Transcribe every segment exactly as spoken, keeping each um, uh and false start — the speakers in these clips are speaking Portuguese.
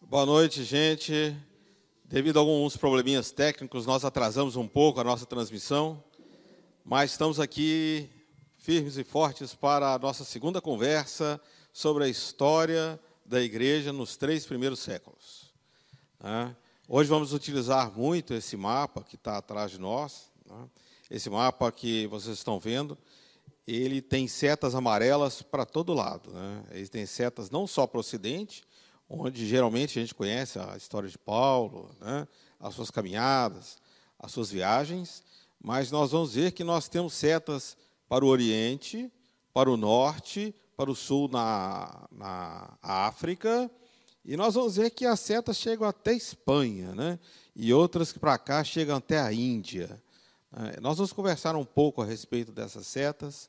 Boa noite, gente. Devido a alguns probleminhas técnicos, nós atrasamos um pouco a nossa transmissão, mas estamos aqui firmes e fortes para a nossa segunda conversa sobre a história da igreja nos três primeiros séculos. Hoje vamos utilizar muito esse mapa que está atrás de nós. Esse mapa que vocês estão vendo, ele tem setas amarelas para todo lado. Ele tem setas não só para o ocidente, onde geralmente a gente conhece a história de Paulo, né, as suas caminhadas, as suas viagens, mas nós vamos ver que nós temos setas para o Oriente, para o Norte, para o Sul na, na África, e nós vamos ver que as setas chegam até a Espanha, né, e outras que para cá chegam até a Índia. Nós vamos conversar um pouco a respeito dessas setas,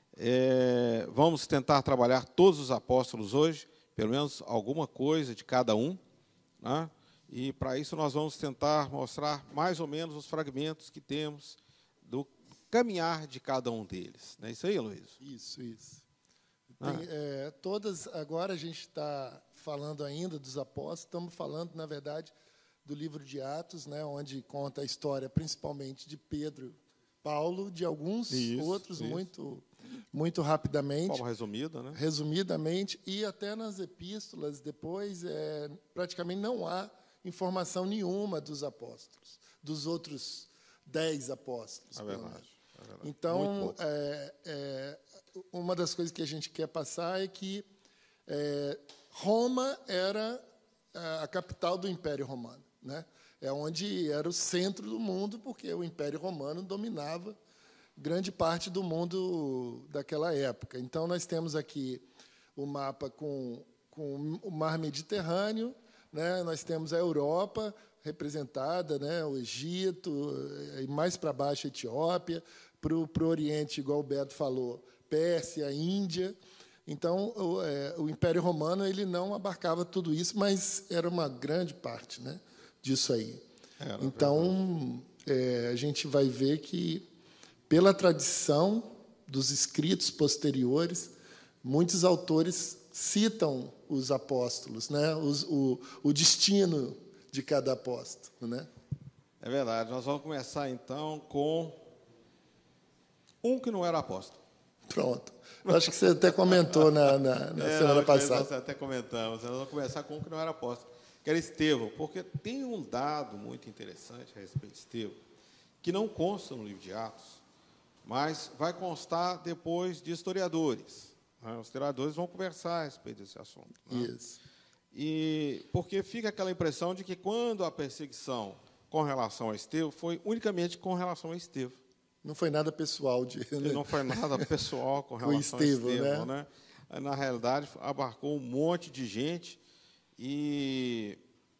é, vamos tentar trabalhar todos os apóstolos hoje, pelo menos alguma coisa de cada um, né? E, para isso, nós vamos tentar mostrar mais ou menos os fragmentos que temos do caminhar de cada um deles. Não é isso aí, Luiz? Isso, isso. Ah. Tem, é, todas, agora a gente está falando ainda dos apóstolos, estamos falando, na verdade, do livro de Atos, né, onde conta a história, principalmente, de Pedro, Paulo, de alguns isso, outros, isso. muito... muito rapidamente. De forma resumida, né? Resumidamente, e até nas epístolas, depois, é, praticamente não há informação nenhuma dos apóstolos, dos outros dez apóstolos. É verdade. É verdade. Então, é, é, uma das coisas que a gente quer passar é que é, Roma era a capital do Império Romano, né? É onde era o centro do mundo, porque o Império Romano dominava grande parte do mundo daquela época. Então, nós temos aqui o mapa com, com o Mar Mediterrâneo, né? Nós temos a Europa representada, né? O Egito, e mais para baixo a Etiópia, para o Oriente, igual o Beto falou, Pérsia, Índia. Então, o, é, o Império Romano ele não abarcava tudo isso, mas era uma grande parte, né, disso aí. Era então, é, a gente vai ver que, pela tradição dos escritos posteriores, muitos autores citam os apóstolos, né? Os, o, o destino de cada apóstolo, né? É verdade. Nós vamos começar, então, com um que não era apóstolo. Pronto. Eu acho que você até comentou na, na, na é, semana não, passada. Nós até comentamos. Nós vamos começar com um que não era apóstolo, que era Estevão, porque tem um dado muito interessante a respeito de Estevão, que não consta no livro de Atos, mas vai constar depois de historiadores. Né? Os historiadores vão conversar a respeito desse assunto. Né? Isso. E porque fica aquela impressão de que, quando a perseguição com relação a Estevão, foi unicamente com relação a Estevão. Não foi nada pessoal. De, né? E não foi nada pessoal com com relação Estevão, a Estevão. Né? Né? Na realidade, abarcou um monte de gente. E,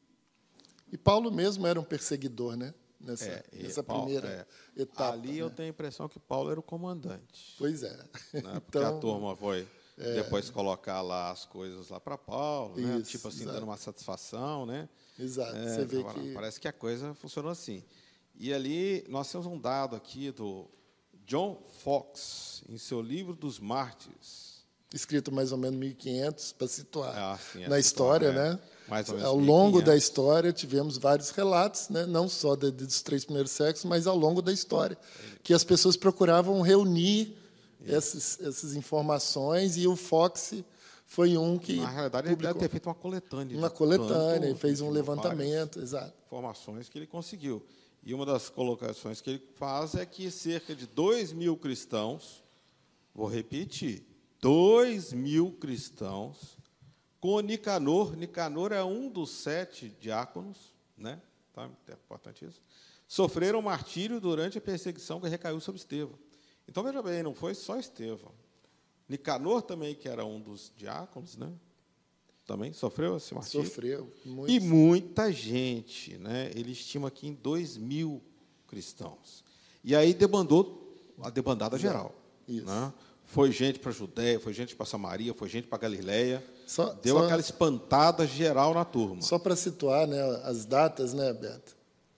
e Paulo mesmo era um perseguidor, né? Nessa, é, nessa Paulo, primeira é. etapa. Ali né? eu tenho a impressão que Paulo era o comandante. Pois é. Né? Porque então, a turma foi é. depois colocar lá as coisas lá para Paulo, né? Isso, tipo assim, exato. dando uma satisfação. Né? Exato. É, Você vê que... Parece que a coisa funcionou assim. E ali nós temos um dado aqui do John Fox, em seu livro dos Mártires. Escrito mais ou menos mil e quinhentos, para situar ah, sim, na história, é. né? Mais ou menos ao longo da história tivemos vários relatos, né? Não só de, de, dos três primeiros séculos, mas ao longo da história, que as pessoas procuravam reunir essas, essas informações, e o Fox foi um que na realidade publicou. Ele deve ter feito uma coletânea, uma coletânea, tanto, fez um levantamento, exato. Informações que ele conseguiu. E uma das colocações que ele faz é que cerca de dois mil cristãos, vou repetir, dois mil cristãos, com Nicanor, Nicanor é um dos sete diáconos, né? Tá, é importante isso, sofreram martírio durante a perseguição que recaiu sobre Estevão. Então, veja bem, não foi só Estevão. Nicanor também, que era um dos diáconos, né? Também sofreu esse martírio. Sofreu. E muita gente, né? Ele estima aqui em dois mil cristãos. E aí debandou a debandada Exato. geral. Isso. Né? Foi gente para a Judéia, foi gente para Samaria, foi gente para a Galiléia. Só, Deu só, aquela espantada geral na turma. Só para situar, né, as datas, né, Beto?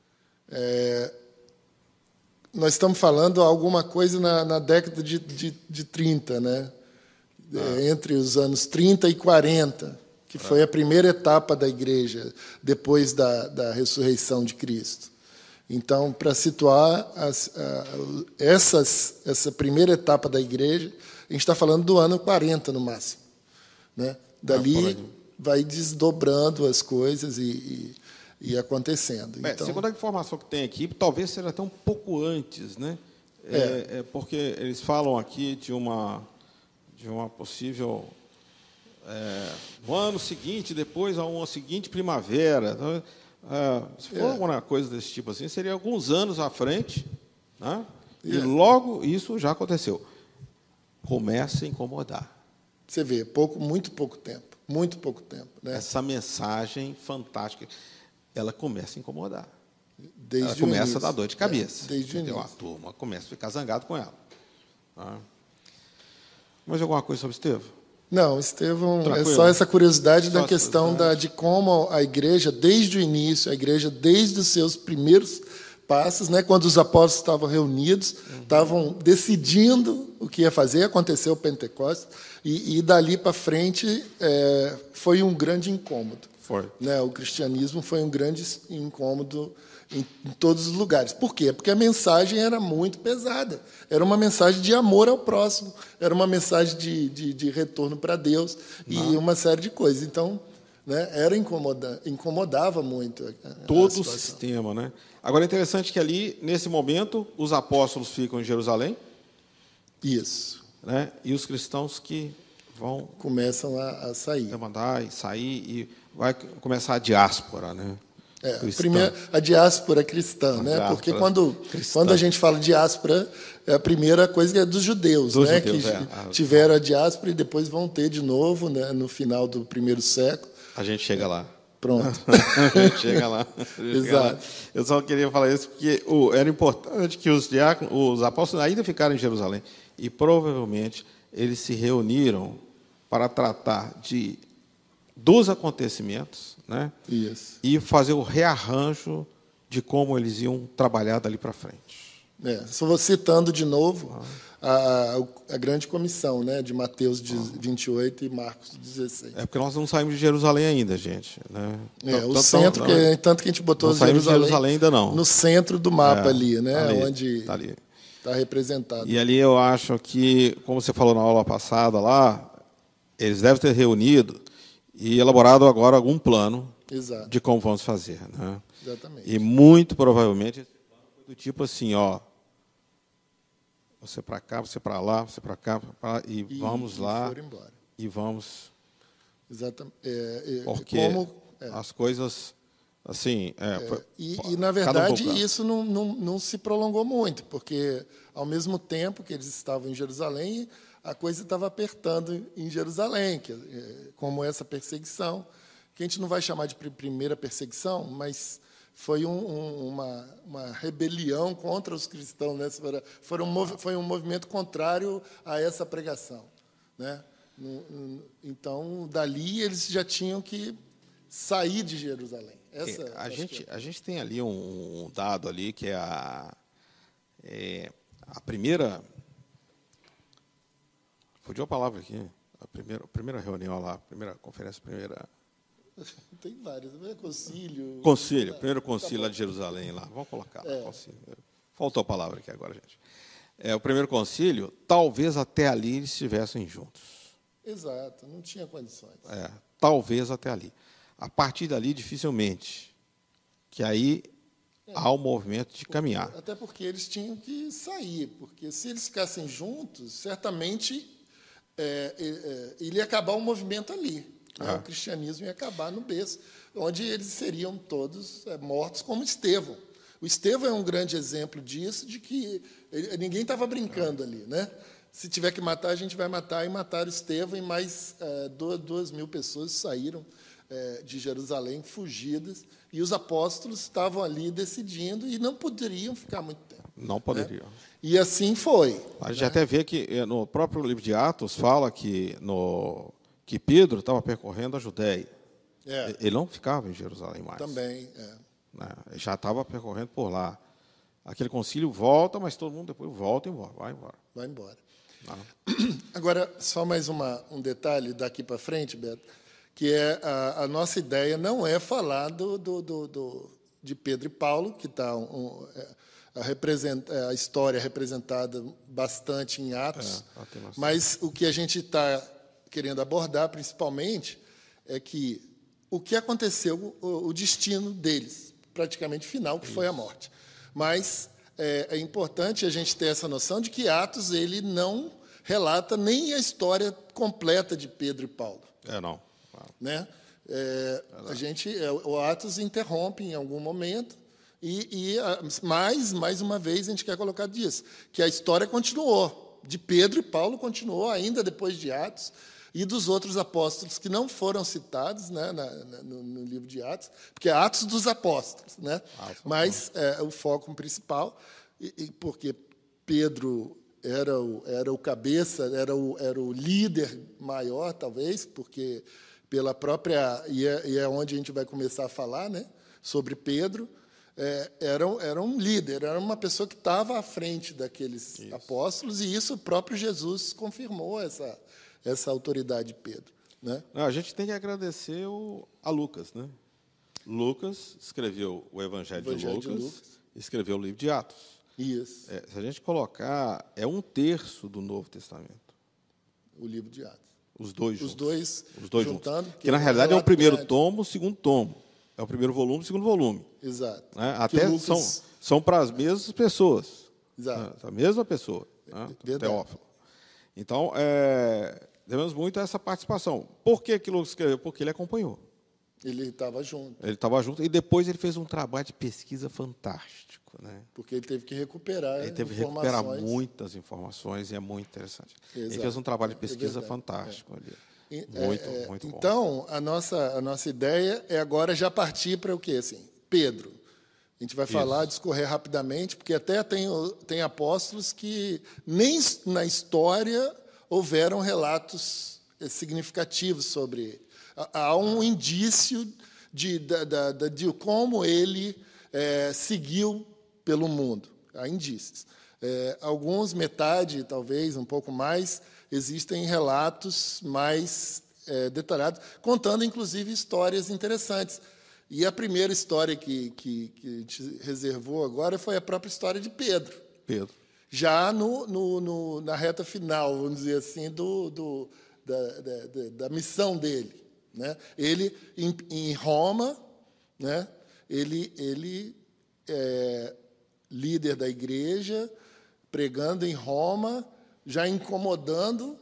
É, nós estamos falando alguma coisa na, na década de, de, de trinta, né? Ah. É, entre os anos trinta e quarenta, que foi a primeira etapa da igreja depois da, da ressurreição de Cristo. Então, para situar as, a, essas, essa primeira etapa da igreja, a gente está falando do ano quarenta, no máximo. Né? Dali vai desdobrando as coisas e, e, e acontecendo. É, então, segundo a informação que tem aqui, talvez seja até um pouco antes, né? É, É. é porque eles falam aqui de uma, de uma possível... É, no ano seguinte, depois, a uma seguinte primavera. Então, é, se for É. alguma coisa desse tipo assim, seria alguns anos à frente, né? E É. logo isso já aconteceu. Começa a incomodar. você vê, pouco, muito pouco tempo. Muito pouco tempo. Né? Essa mensagem fantástica, ela começa a incomodar. Desde ela o começa início. a dar dor de cabeça. É, desde o entendeu? A início. turma começa a ficar zangado com ela. Tá? Mais alguma coisa sobre Estevão? Não, Estevão, Tranquilo. é só essa curiosidade Só da essa questão da, curiosidade. de como a igreja, desde o início, a igreja, desde os seus primeiros passos, né, quando os apóstolos estavam reunidos, uhum. estavam decidindo o que ia fazer, aconteceu o Pentecostes, e, e dali para frente é, foi um grande incômodo. Foi. Né? O cristianismo foi um grande incômodo em, em todos os lugares. Por quê? Porque a mensagem era muito pesada. Era uma mensagem de amor ao próximo, era uma mensagem de, de, de retorno para Deus e Não. uma série de coisas. Então, né, era incomoda, incomodava muito a, a Todo o situação. sistema, né? Agora, é interessante que ali, nesse momento, os apóstolos ficam em Jerusalém, Isso. né? E os cristãos que vão Começam a, a sair. demandar e sair, e vai começar a diáspora, né? É, Cristã. primeiro, a diáspora cristã, A né? diáspora Porque quando, cristã. quando a gente fala diáspora, é a primeira coisa é dos judeus, Dos né? judeus, que é. tiveram a diáspora e depois vão ter de novo, né? No final do primeiro século. A gente chega lá. Pronto. A gente chega lá. A gente chega lá. Exato. Eu só queria falar isso porque o, era importante que os diáconos, os apóstolos ainda ficaram em Jerusalém. E provavelmente eles se reuniram para tratar de dos acontecimentos, né? Isso. E fazer o rearranjo de como eles iam trabalhar dali para frente. É, só vou citando de novo a, a grande comissão, né? De Mateus vinte e oito e Marcos dezesseis. É porque nós não saímos de Jerusalém ainda, gente. Né? É, o Tanto- centro, não, que, tanto que a gente botou não saímos de Jerusalém, Jerusalém ainda não. no centro do mapa É, ali, né? ali, Onde tá ali. está representado. E ali eu acho que, como você falou na aula passada lá, eles devem ter reunido e elaborado agora algum plano Exato. de como vamos fazer. Né? Exatamente. E muito provavelmente esse plano foi do tipo assim, ó, você para cá, você para lá, você para cá, pra lá, e, E- vamos e lá foram embora. e vamos, Exatamente. É, é, porque como, é, as coisas, assim... É, foi- e, pô, e, na cada um verdade, pouco, isso não, não, não se prolongou muito, porque, ao mesmo tempo que eles estavam em Jerusalém, a coisa estava apertando em Jerusalém, que, é, como essa perseguição, que a gente não vai chamar de pri- primeira perseguição, mas foi um, um, uma, uma rebelião contra os cristãos. Né? Foi, foram um movi- foi um movimento contrário a essa pregação. Né? No- no- Então, dali, eles já tinham que sair de Jerusalém. Essa, a, acho gente, que é. a gente tem ali um, um dado ali que é a, é, a primeira... Fugiu a palavra aqui. A primeira, a primeira reunião lá, a primeira conferência, a primeira... Tem vários, né? Concílio. Concílio, primeiro concílio lá de Jerusalém, lá. Vamos colocar lá, É. concílio. Faltou a palavra aqui agora, gente. É, o primeiro concílio, talvez até ali eles estivessem juntos. Exato, não tinha condições. É, talvez até ali. A partir dali, dificilmente. Que aí há o movimento de caminhar. Até porque eles tinham que sair, porque se eles ficassem juntos, certamente é, é, é, ele ia acabar o movimento ali. Né? Ah. O cristianismo ia acabar no berço, onde eles seriam todos é, mortos como Estevão. O Estevão é um grande exemplo disso, de que ele- ninguém estava brincando ali. Né? Se tiver que matar, a gente vai matar, e mataram Estevão, e mais é, duas, duas mil pessoas saíram é, de Jerusalém, fugidas, e os apóstolos estavam ali decidindo, e não poderiam ficar muito tempo. Não poderiam. E assim foi. A gente até vê que eh, no próprio livro de Atos fala que, no, que Pedro estava percorrendo a Judéia. É, Ele não ficava em Jerusalém mais. também. É. Né? Ele já estava percorrendo por lá. Aquele concílio volta, mas todo mundo depois volta e embora, vai embora. Vai embora. Ah. Agora, só mais uma, um detalhe daqui para frente, Beto, que é a, a nossa ideia não é falar do, do, do, do, de Pedro e Paulo, que está um, a, represent, a história representada bastante em Atos, é, mas o que a gente está querendo abordar, principalmente, é que o que aconteceu, o, o destino deles, praticamente final, que Isso. foi a morte. Mas é, é importante a gente ter essa noção de que Atos ele não relata nem a história completa de Pedro e Paulo. É, não. Né? É, a gente, o Atos interrompe em algum momento e, e mais, mais uma vez a gente quer colocar disso, que a história continuou, de Pedro e Paulo continuou ainda depois de Atos e dos outros apóstolos que não foram citados, né, na, na, no, no livro de Atos, porque é Atos dos Apóstolos, né? Ah, mas é, o foco principal, e, e porque Pedro era o, era o cabeça, era o, era o líder maior, talvez, porque pela própria, e é, e é onde a gente vai começar a falar, né, sobre Pedro, é, era, era um líder, era uma pessoa que estava à frente daqueles isso. apóstolos, e isso o próprio Jesus confirmou, essa, essa autoridade de Pedro. Né? Não, a gente tem que agradecer o, a Lucas. Né? Lucas escreveu o Evangelho, Evangelho de, Lucas, de Lucas, escreveu o livro de Atos. Isso. É, se a gente colocar, é um terço do Novo Testamento. O livro de Atos. Os dois juntos. Os dois, Os dois juntando. juntos. Que, na realidade, é o primeiro grande. tomo, o segundo tomo. É o primeiro volume, o segundo volume. Exato. Né? Até Lucas... são, são para as mesmas pessoas. Exato. Né? A mesma pessoa. Né? Teófilo. Então, é, devemos muito a essa participação. Por que que Lucas escreveu? Porque ele acompanhou. Ele estava junto. Ele estava junto. E depois ele fez um trabalho de pesquisa fantástico. Né? Porque ele teve que recuperar Ele teve que recuperar muitas informações e é muito interessante. Exato. Ele fez um trabalho de pesquisa é fantástico. É. Ali. Muito, é, muito bom. Então, a nossa, a nossa ideia é agora já partir para o quê? Assim, Pedro. A gente vai Isso. falar, discorrer rapidamente, porque até tem, tem apóstolos que nem na história houveram relatos significativos sobre ele. Há um indício de, de, de, de como ele é, seguiu pelo mundo. Há indícios. É, alguns, metade, talvez, um pouco mais, existem relatos mais é, detalhados, contando, inclusive, histórias interessantes. E a primeira história que, que, que a gente reservou agora foi a própria história de Pedro. Pedro. Já no, no, no, na reta final, vamos dizer assim, do, do, da, da, da missão dele. Né? Ele, em, em Roma, né? ele, ele é líder da igreja, pregando em Roma, já incomodando,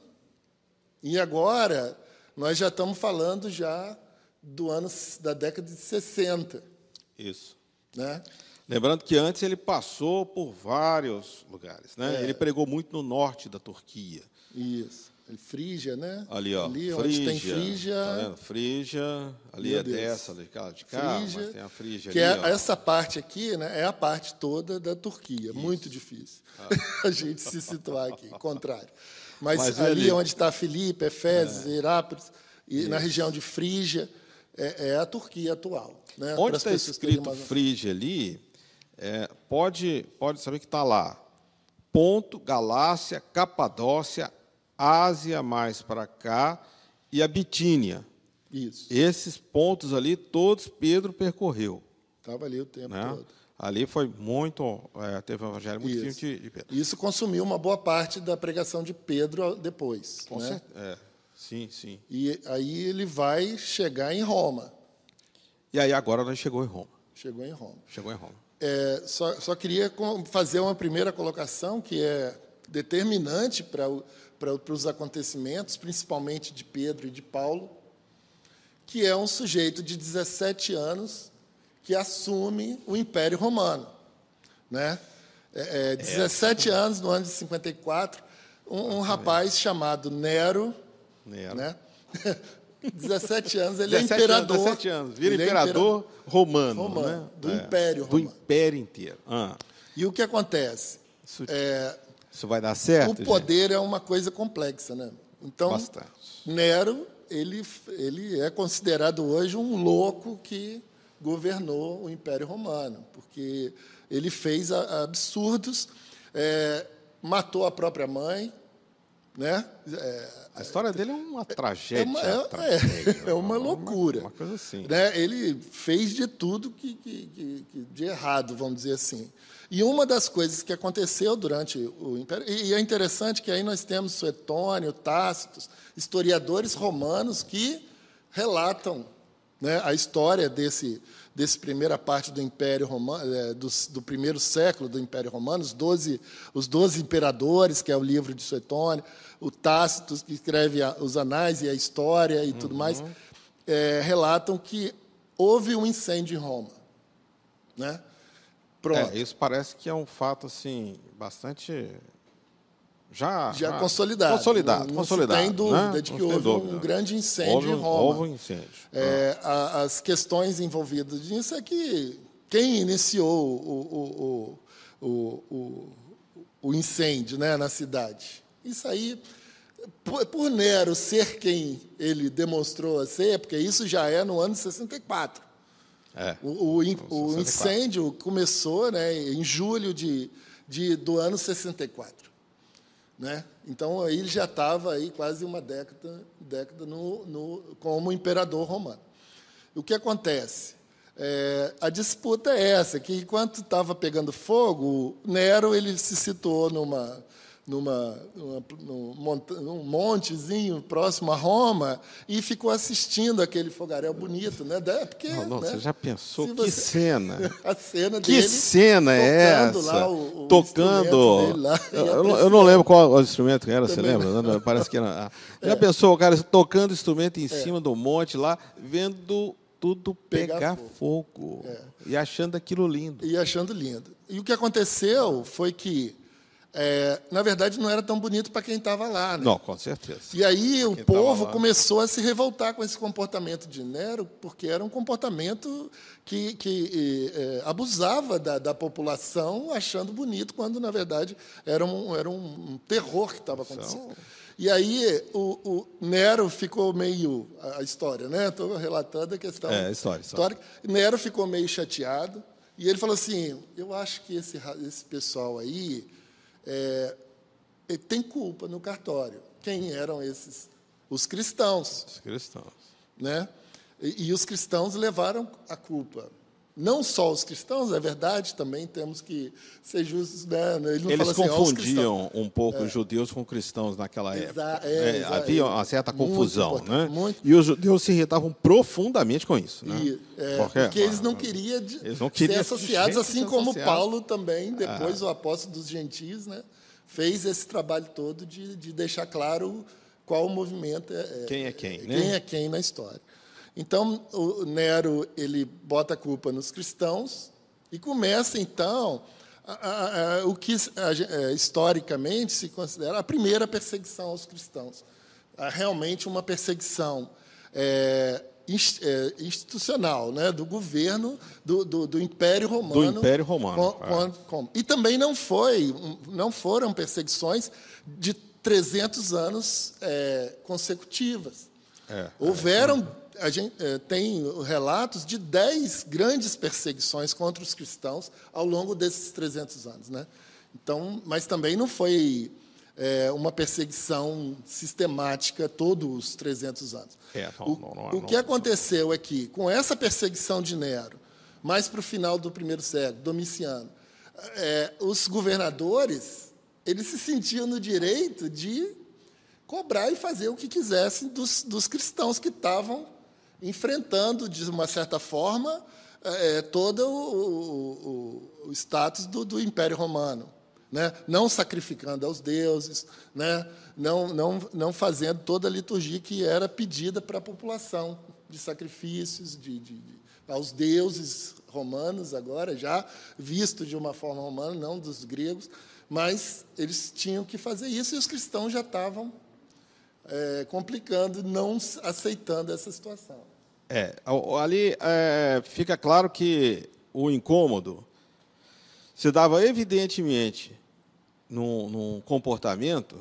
e agora nós já estamos falando já do ano da década de sessenta. Isso. Né? Lembrando que antes ele passou por vários lugares. Né? É. Ele pregou muito no norte da Turquia. Isso. Frígia, né? Ali, ó. Ali Frígia, onde tem Frígia. Tá vendo? Frígia, ali Meu é Deus. Dessa, de cá, de cá Frígia, mas tem a Frígia que ali, é, essa parte aqui, né, é a parte toda da Turquia. Isso. Muito difícil ah. a gente se situar aqui, contrário. Mas, mas ali, ali onde está Filipe, Efésios, é. Herápolis, e Isso. na região de Frígia, é, é a Turquia atual. Né? Onde está escrito mais... Frígia ali, é, pode, pode saber que está lá. Ponto, Galácia, Capadócia, Ásia mais para cá e a Bitínia. Isso. Esses pontos ali, todos Pedro percorreu. Estava ali o tempo né? todo. Ali foi muito, é, teve um evangelho muito Isso. firme de, de Pedro. Isso consumiu uma boa parte da pregação de Pedro depois. Com né? certeza. É. Sim, sim. E aí ele vai chegar em Roma. E aí agora nós chegou em Roma. Chegou em Roma. Chegou em Roma. É, só, só queria fazer uma primeira colocação que é determinante para o para os acontecimentos, principalmente de Pedro e de Paulo, que é um sujeito de dezessete anos que assume o Império Romano. Né? É, é, dezessete é. anos, no ano de cinquenta e quatro, um, um rapaz chamado Nero, Nero. Né? dezessete anos, ele é imperador. Anos, dezessete anos, vira imperador, imperador romano. romano né? Do é. Império Do Romano. Império inteiro. Ah. E o que acontece? Isso... É, Isso vai dar certo? O poder gente? é uma coisa complexa, né? Então, Bastante. Nero, ele, ele é considerado hoje um louco que governou o Império Romano, porque ele fez absurdos, é, matou a própria mãe, né? É, a história dele é uma tragédia. É uma, é, tragédia, é uma loucura. Uma, uma coisa assim. Né? Ele fez de tudo que, que, que, de errado, vamos dizer assim. E uma das coisas que aconteceu durante o Império... E é interessante que aí nós temos Suetônio, Tácito, historiadores romanos que relatam, né, a história desse, desse primeira parte do Império Romano, é, do, do primeiro século do Império Romano, os doze, os doze imperadores, que é o livro de Suetônio, o Tácito, que escreve a, os anais e a história e tudo uhum. mais, é, relatam que houve um incêndio em Roma. Né? Pronto. É, isso parece que é um fato assim bastante já, já já consolidado. Consolidado, não, consolidado. Não se tem dúvida né? de não que houve dúvida. um grande incêndio houve, em Roma. Houve um incêndio. É, a, as questões envolvidas nisso é que quem iniciou o, o, o, o, o incêndio, né, na cidade? Isso aí, por, por Nero ser quem ele demonstrou ser, porque isso já é no ano sessenta e quatro. É, o, o, o incêndio começou, né, em julho de, de, do ano sessenta e quatro. Né? Então, aí ele já estava aí quase uma década, década no, no, como imperador romano. O que acontece? É, a disputa é essa, que enquanto estava pegando fogo, Nero ele se situou numa... Numa, numa, num montezinho próximo a Roma e ficou assistindo aquele fogaréu bonito, né? Porque, não, não, né? Você já pensou Se que você... cena? A cena que dele cena é essa? Lá o, o tocando. Dele lá, eu, eu não lembro qual o instrumento que era. Também você lembra? Não. Parece que era. Já é. pensou o cara tocando instrumento em é. cima do monte lá, vendo tudo pegar, pegar fogo, fogo é. e achando aquilo lindo. E achando lindo. E o que aconteceu foi que É, na verdade, não era tão bonito para quem estava lá. Né? Não, com certeza. E aí o povo começou a se revoltar com esse comportamento de Nero, porque era um comportamento que, que é, abusava da, da população, achando bonito, quando, na verdade, era um, era um terror que estava acontecendo. Então... E aí o, o Nero ficou meio... A história, né? Estou relatando a questão é, história, histórica. Nero ficou meio chateado, e ele falou assim, eu acho que esse, esse pessoal aí... É, tem culpa no cartório. Quem eram esses? Os cristãos. Os cristãos. Né? E, e os cristãos levaram a culpa. Não só os cristãos, é verdade, também temos que ser justos. Né? Ele não Eles assim, confundiam um pouco é. os judeus com cristãos naquela Exa época. é, é, havia uma certa confusão. Muito né? muito... E os judeus se irritavam profundamente com isso. Né? E, é, porque, porque eles não queriam, de, eles não queriam ser associados, assim como associado. Paulo também, depois ah. o apóstolo dos gentios, né? Fez esse trabalho todo de, de deixar claro qual o movimento é. Quem é quem, é, né? Quem é quem na história. Então, o Nero ele bota a culpa nos cristãos e começa, então, a, a, a, o que a, historicamente se considera a primeira perseguição aos cristãos. A, realmente uma perseguição é, institucional, né, do governo do, do, do Império Romano. Do Império Romano. Com, é. com, e também não foi, não foram perseguições de trezentos anos é, consecutivas. É, Houveram, a gente é, tem relatos de dez grandes perseguições contra os cristãos ao longo desses trezentos anos, né? Então, mas também não foi é, uma perseguição sistemática todos os trezentos anos. É, não, o não, não, o que aconteceu é que, com essa perseguição de Nero, mais para o final do primeiro século, Domiciano, é, os governadores eles se sentiam no direito de cobrar e fazer o que quisessem dos, dos cristãos que estavam enfrentando, de uma certa forma, é, todo o, o, o status do, do Império Romano. Né? Não sacrificando aos deuses, né? não, não, não fazendo toda a liturgia que era pedida para a população, de sacrifícios de, de, de, aos deuses romanos, agora já visto de uma forma romana, não dos gregos, mas eles tinham que fazer isso e os cristãos já estavam é, complicando, não aceitando essa situação. É, ali é, fica claro que o incômodo se dava evidentemente num, num comportamento.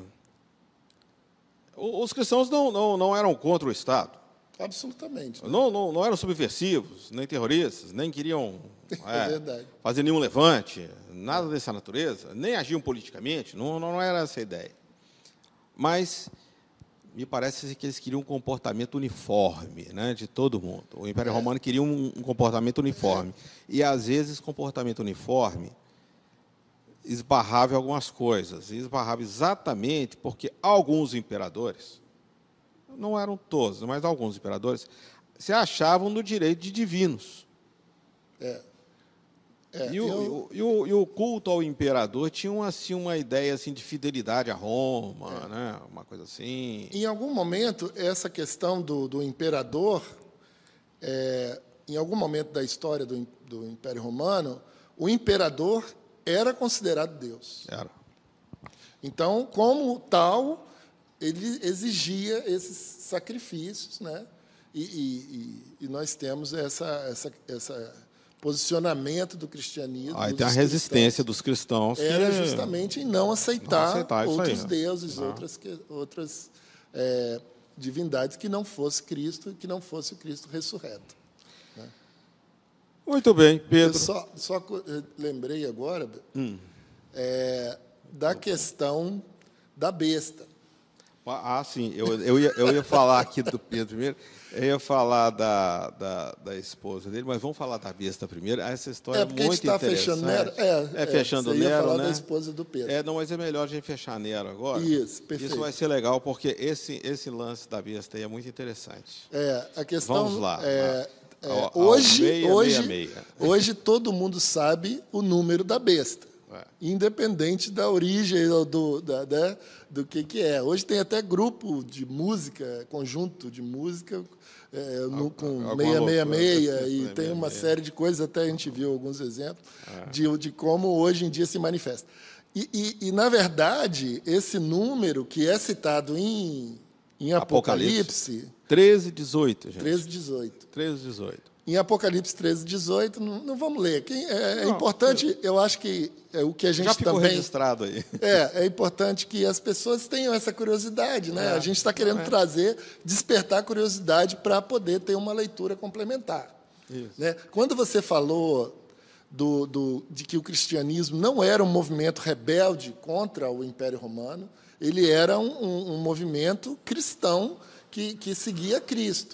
Os cristãos não, não, não eram contra o Estado. Absolutamente. Né? Não, não, não eram subversivos, nem terroristas, nem queriam é, é, fazer nenhum levante, nada dessa natureza, nem agiam politicamente, não, não era essa a ideia. Mas me parece que eles queriam um comportamento uniforme, né, de todo mundo. O Império Romano queria um, um comportamento uniforme. E, às vezes, comportamento uniforme esbarrava em algumas coisas. E esbarrava exatamente porque alguns imperadores, não eram todos, mas alguns imperadores, se achavam no direito de divinos. É. É, e, o, eu... e, o, e o culto ao imperador tinha uma, assim, uma ideia assim, de fidelidade a Roma, é. né? Uma coisa assim. Em algum momento, essa questão do, do imperador, é, em algum momento da história do, do Império Romano, o imperador era considerado Deus. Era. Então, como tal, ele exigia esses sacrifícios, né? E, e, e nós temos essa, essa, essa posicionamento do cristianismo. Aí tem a resistência dos cristãos. Era que... justamente em não aceitar, não aceitar outros aí, deuses, né? outras, outras é, divindades que não fosse Cristo, que não fosse o Cristo ressurreto. Né? Muito bem, Pedro. Eu só, só lembrei agora hum. é, da questão da besta. Ah, sim. Eu, eu, ia, eu ia falar aqui do Pedro primeiro. Eu ia falar da, da, da esposa dele, mas vamos falar da besta primeiro. Essa história é, é porque muito a gente está fechando Nero. É, é fechando é, Nero, ia falar né? da esposa do Pedro. É, não, mas é melhor a gente fechar Nero agora. Isso, perfeito. Isso vai ser legal, porque esse, esse lance da besta aí é muito interessante. É, a questão... Vamos lá. É, é, ao, hoje, ao meia, hoje, meia, meia. hoje, todo mundo sabe o número da besta. É. Independente da origem do, da, da, do que, que é. Hoje tem até grupo de música, conjunto de música, é, no, com seiscentos e sessenta e seis, e tem uma série de coisas, até a gente viu alguns exemplos, é. de, de como hoje em dia se manifesta. E, e, e, na verdade, esse número que é citado em, em Apocalipse... Apocalipse treze, dezoito, gente. treze, dezoito. treze, dezoito. Em Apocalipse treze, dezoito, não, não vamos ler. Quem, é, é não, importante, eu... eu acho que é, o que a gente já ficou também... registrado aí. É, é importante que as pessoas tenham essa curiosidade, né? É, a gente está querendo é. trazer, despertar curiosidade para poder ter uma leitura complementar. Isso. Né? Quando você falou do, do, de que o cristianismo não era um movimento rebelde contra o Império Romano, ele era um, um, um movimento cristão que, que seguia Cristo.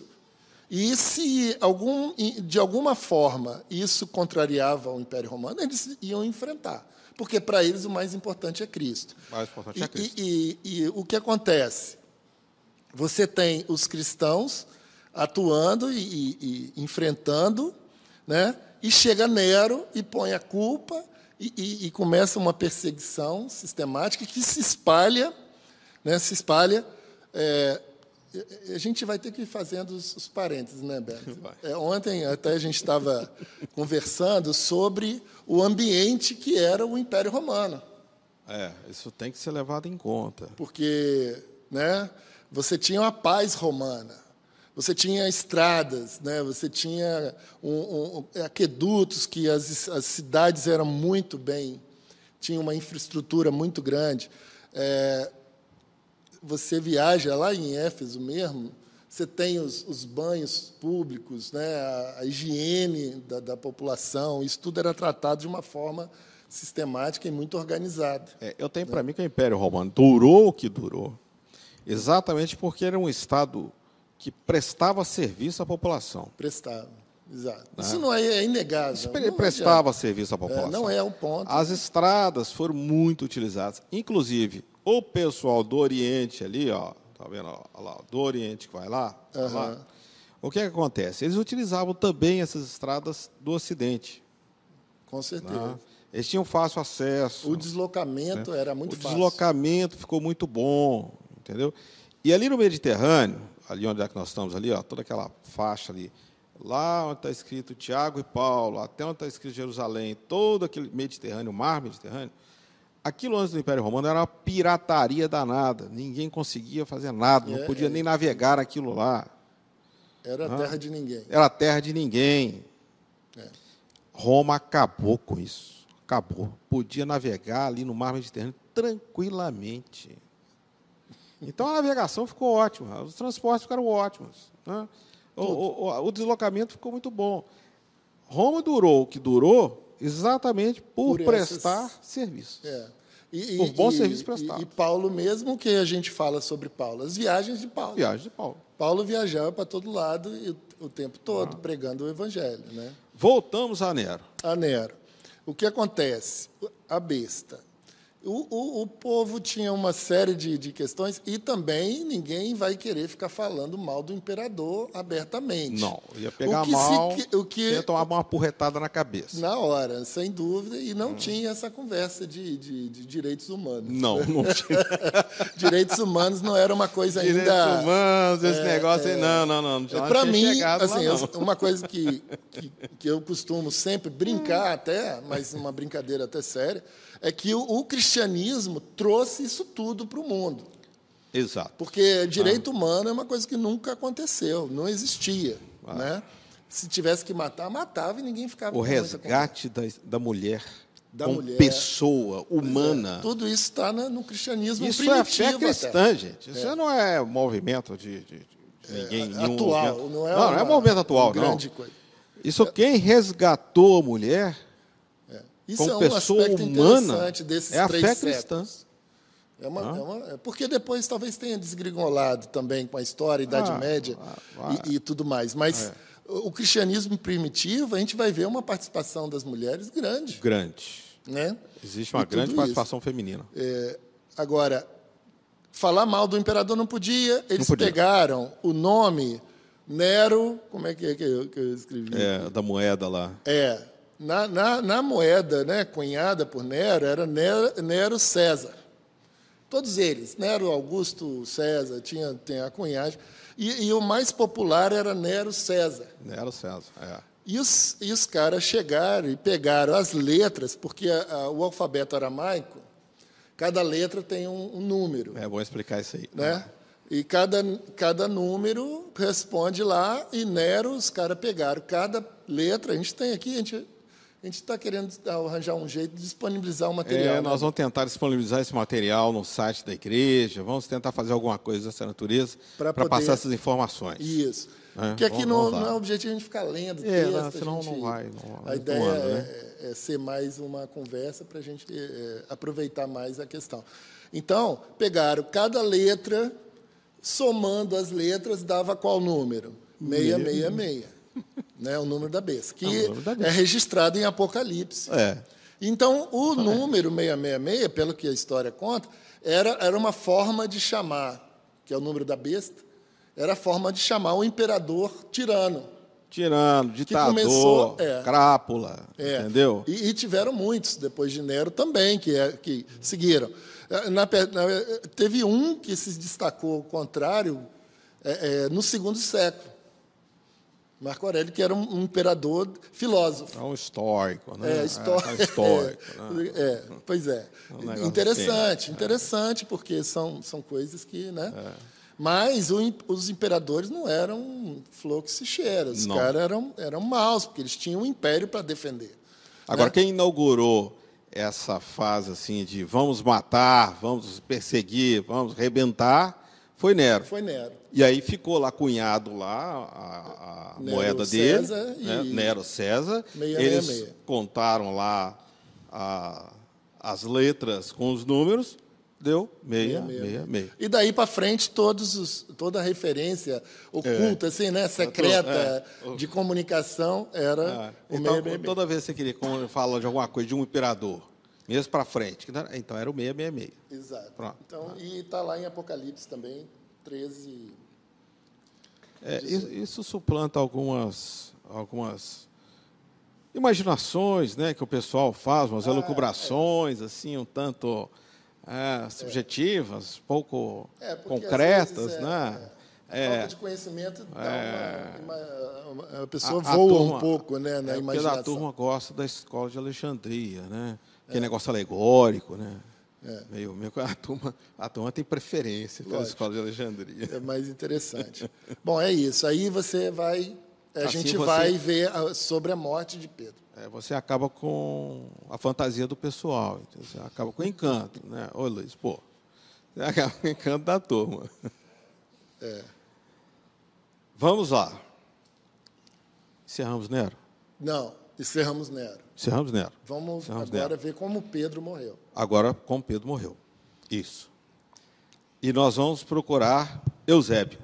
E se, algum, de alguma forma, isso contrariava o Império Romano, eles iam enfrentar. Porque, para eles, o mais importante é Cristo. O mais importante é Cristo. E, e, e o que acontece? Você tem os cristãos atuando e, e, e enfrentando, né? E chega Nero e põe a culpa e, e, e começa uma perseguição sistemática que se espalha, né? Se espalha... É, a gente vai ter que ir fazendo os, os parênteses, né, Beto? É, ontem até a gente estava conversando sobre o ambiente que era o Império Romano. É, isso tem que ser levado em conta. Porque, né, você tinha uma paz romana, você tinha estradas, né, você tinha um, um, aquedutos que as, as cidades eram muito bem, tinham uma infraestrutura muito grande. É, você viaja lá em Éfeso mesmo, você tem os, os banhos públicos, né, a, a higiene da, da população, isso tudo era tratado de uma forma sistemática e muito organizada. É, eu tenho né? para mim que o Império Romano durou o que durou, exatamente porque era um Estado que prestava serviço à população. Prestava, exato. Né? Isso não é, é inegável. Isso não prestava é, serviço à população. É, não é o ponto. As estradas foram muito utilizadas, inclusive... O pessoal do Oriente ali, ó, tá vendo, ó, lá, do Oriente que vai lá, uhum. lá, o que, é que acontece? Eles utilizavam também essas estradas do Ocidente. Com certeza. Né? Eles tinham fácil acesso. O deslocamento né? era muito o fácil. O deslocamento ficou muito bom, entendeu? E ali no Mediterrâneo, ali onde é que nós estamos ali, ó, toda aquela faixa ali, lá onde está escrito Tiago e Paulo, até onde está escrito Jerusalém, todo aquele Mediterrâneo, o mar Mediterrâneo, aquilo antes do Império Romano era uma pirataria danada. Ninguém conseguia fazer nada, não é, podia é. nem navegar aquilo lá. Era a terra de ninguém. Era a terra de ninguém. É. Roma acabou com isso. Acabou. Podia navegar ali no mar Mediterrâneo tranquilamente. Então, a navegação ficou ótima. Os transportes ficaram ótimos. Né? O, o, o deslocamento ficou muito bom. Roma durou o que durou exatamente por, por prestar essas... serviços. É. E, por bons e, serviços e, prestados. e Paulo mesmo, o que a gente fala sobre Paulo? As viagens de Paulo. Viagem de Paulo. Paulo viajava para todo lado e o, o tempo todo ah. pregando o evangelho, né? Voltamos a Nero. A Nero. O que acontece? A besta. O, o, o povo tinha uma série de, de questões e também ninguém vai querer ficar falando mal do imperador abertamente. Não, ia pegar o que mal, se, o que, ia tomar uma porretada na cabeça. Na hora, sem dúvida, e não hum. tinha essa conversa de, de, de direitos humanos. Não, não tinha. Direitos humanos não era uma coisa ainda... Direitos humanos, esse é, negócio é, aí, não, não, não. não Para mim, assim, lá, eu, uma coisa que, que, que eu costumo sempre brincar até, mas uma brincadeira até séria, é que o, o cristianismo trouxe isso tudo para o mundo. Exato. Porque direito ah. humano é uma coisa que nunca aconteceu, não existia. Ah. Né? Se tivesse que matar, matava e ninguém ficava o com resgate da, da mulher da como mulher, pessoa humana. É, tudo isso está no cristianismo isso primitivo. Isso é a fé cristã, até. gente. Isso é. não é movimento de, de, de ninguém. É, atual. Movimento. Não é, não, uma, não é movimento atual, uma grande não. Coisa. Isso quem resgatou a mulher... Isso como é um pessoa aspecto humana, interessante desses é a três fé cristã. É uma, ah. é uma, porque depois talvez tenha desgringolado também com a história, a Idade ah, Média ah, ah, e, e tudo mais. Mas é. o cristianismo primitivo, a gente vai ver uma participação das mulheres grande. Grande. Né? Existe uma grande participação isso. feminina. É, agora, falar mal do imperador não podia. Eles não podia. pegaram o nome Nero... Como é que é que eu, que eu escrevi? É, da moeda lá. É. Na, na, na moeda, né, cunhada por Nero, era Nero, Nero César. Todos eles, Nero Augusto César, tinha, tem a cunhagem. E, e o mais popular era Nero César. Nero César, é. E os, e os caras chegaram e pegaram as letras, porque a, a, o alfabeto aramaico, cada letra tem um, um número. É bom explicar isso aí. Né? E cada, cada número responde lá, e Nero, os caras pegaram cada letra. A gente tem aqui, a gente... A gente está querendo arranjar um jeito de disponibilizar o material. É, nós né? vamos tentar disponibilizar esse material no site da igreja, vamos tentar fazer alguma coisa dessa natureza para poder... passar essas informações. Isso. É, Porque aqui vamos, não, vamos não é o objetivo a gente ficar lendo é, texto. Não, senão a gente, não vai. Não, a ideia não anda, é, né? é ser mais uma conversa para a gente é, aproveitar mais a questão. Então, pegaram cada letra, somando as letras, dava qual número? seiscentos e sessenta e seis. Né, o número da besta, que é, da besta. é registrado em Apocalipse. É. Então, o é. número seiscentos e sessenta e seis, pelo que a história conta, era, era uma forma de chamar, que é o número da besta, era a forma de chamar o imperador tirano. Tirano, ditador, começou, é, crápula, é, entendeu? E, e tiveram muitos, depois de Nero também, que, é, que seguiram. Na, na, teve um que se destacou ao contrário é, é, no segundo século. Marco Aurélio, que era um, um imperador filósofo. É um histórico, né? É, histórico. É, histórico, é, né? é, pois é. Um interessante, assim, interessante, é. porque são, são coisas que... Né? É. Mas o, os imperadores não eram flor que se cheira. Os caras eram, eram maus, porque eles tinham um império para defender. Agora, né? Quem inaugurou essa fase assim de vamos matar, vamos perseguir, vamos rebentar, foi Nero. Foi Nero. E aí ficou lá cunhado lá a, a moeda dele, César né? e Nero César. Meia, Eles meia, meia. contaram lá a, as letras com os números, deu meia, meia, meia. meia. E daí para frente todos os, toda a referência oculta, é. assim, né, secreta é. de comunicação era é. o então, meia, meia, toda vez que você queria fala de alguma coisa de um imperador, mesmo para frente, então era o seiscentos e sessenta e seis. Exato. Pronto. Então, e está lá em Apocalipse também, treze. É, isso, isso suplanta algumas, algumas imaginações, né, que o pessoal faz, umas ah, elucubrações, é. assim, um tanto é, subjetivas, é. pouco é, concretas, é, né? É, a falta de conhecimento dá é, uma, uma, uma, a pessoa a, a voa turma, um pouco, né, na é imaginação. Porque a turma gosta da escola de Alexandria, né? Que é negócio alegórico, né? É. Meio, meio, a, turma, a turma tem preferência pela Lógico. Escola de Alexandria. É mais interessante. Bom, é isso. Aí você vai... A assim gente você, vai ver sobre a morte de Pedro. É, você acaba com a fantasia do pessoal. Você acaba com o encanto, né? Ô, Luiz, pô. Você acaba com o encanto da turma. É. Vamos lá. Encerramos, Nero? Não. Encerramos Nero. Encerramos Nero. Vamos Encerramos agora Nero. ver como Pedro morreu. Agora, como Pedro morreu. Isso. E nós vamos procurar Eusébio.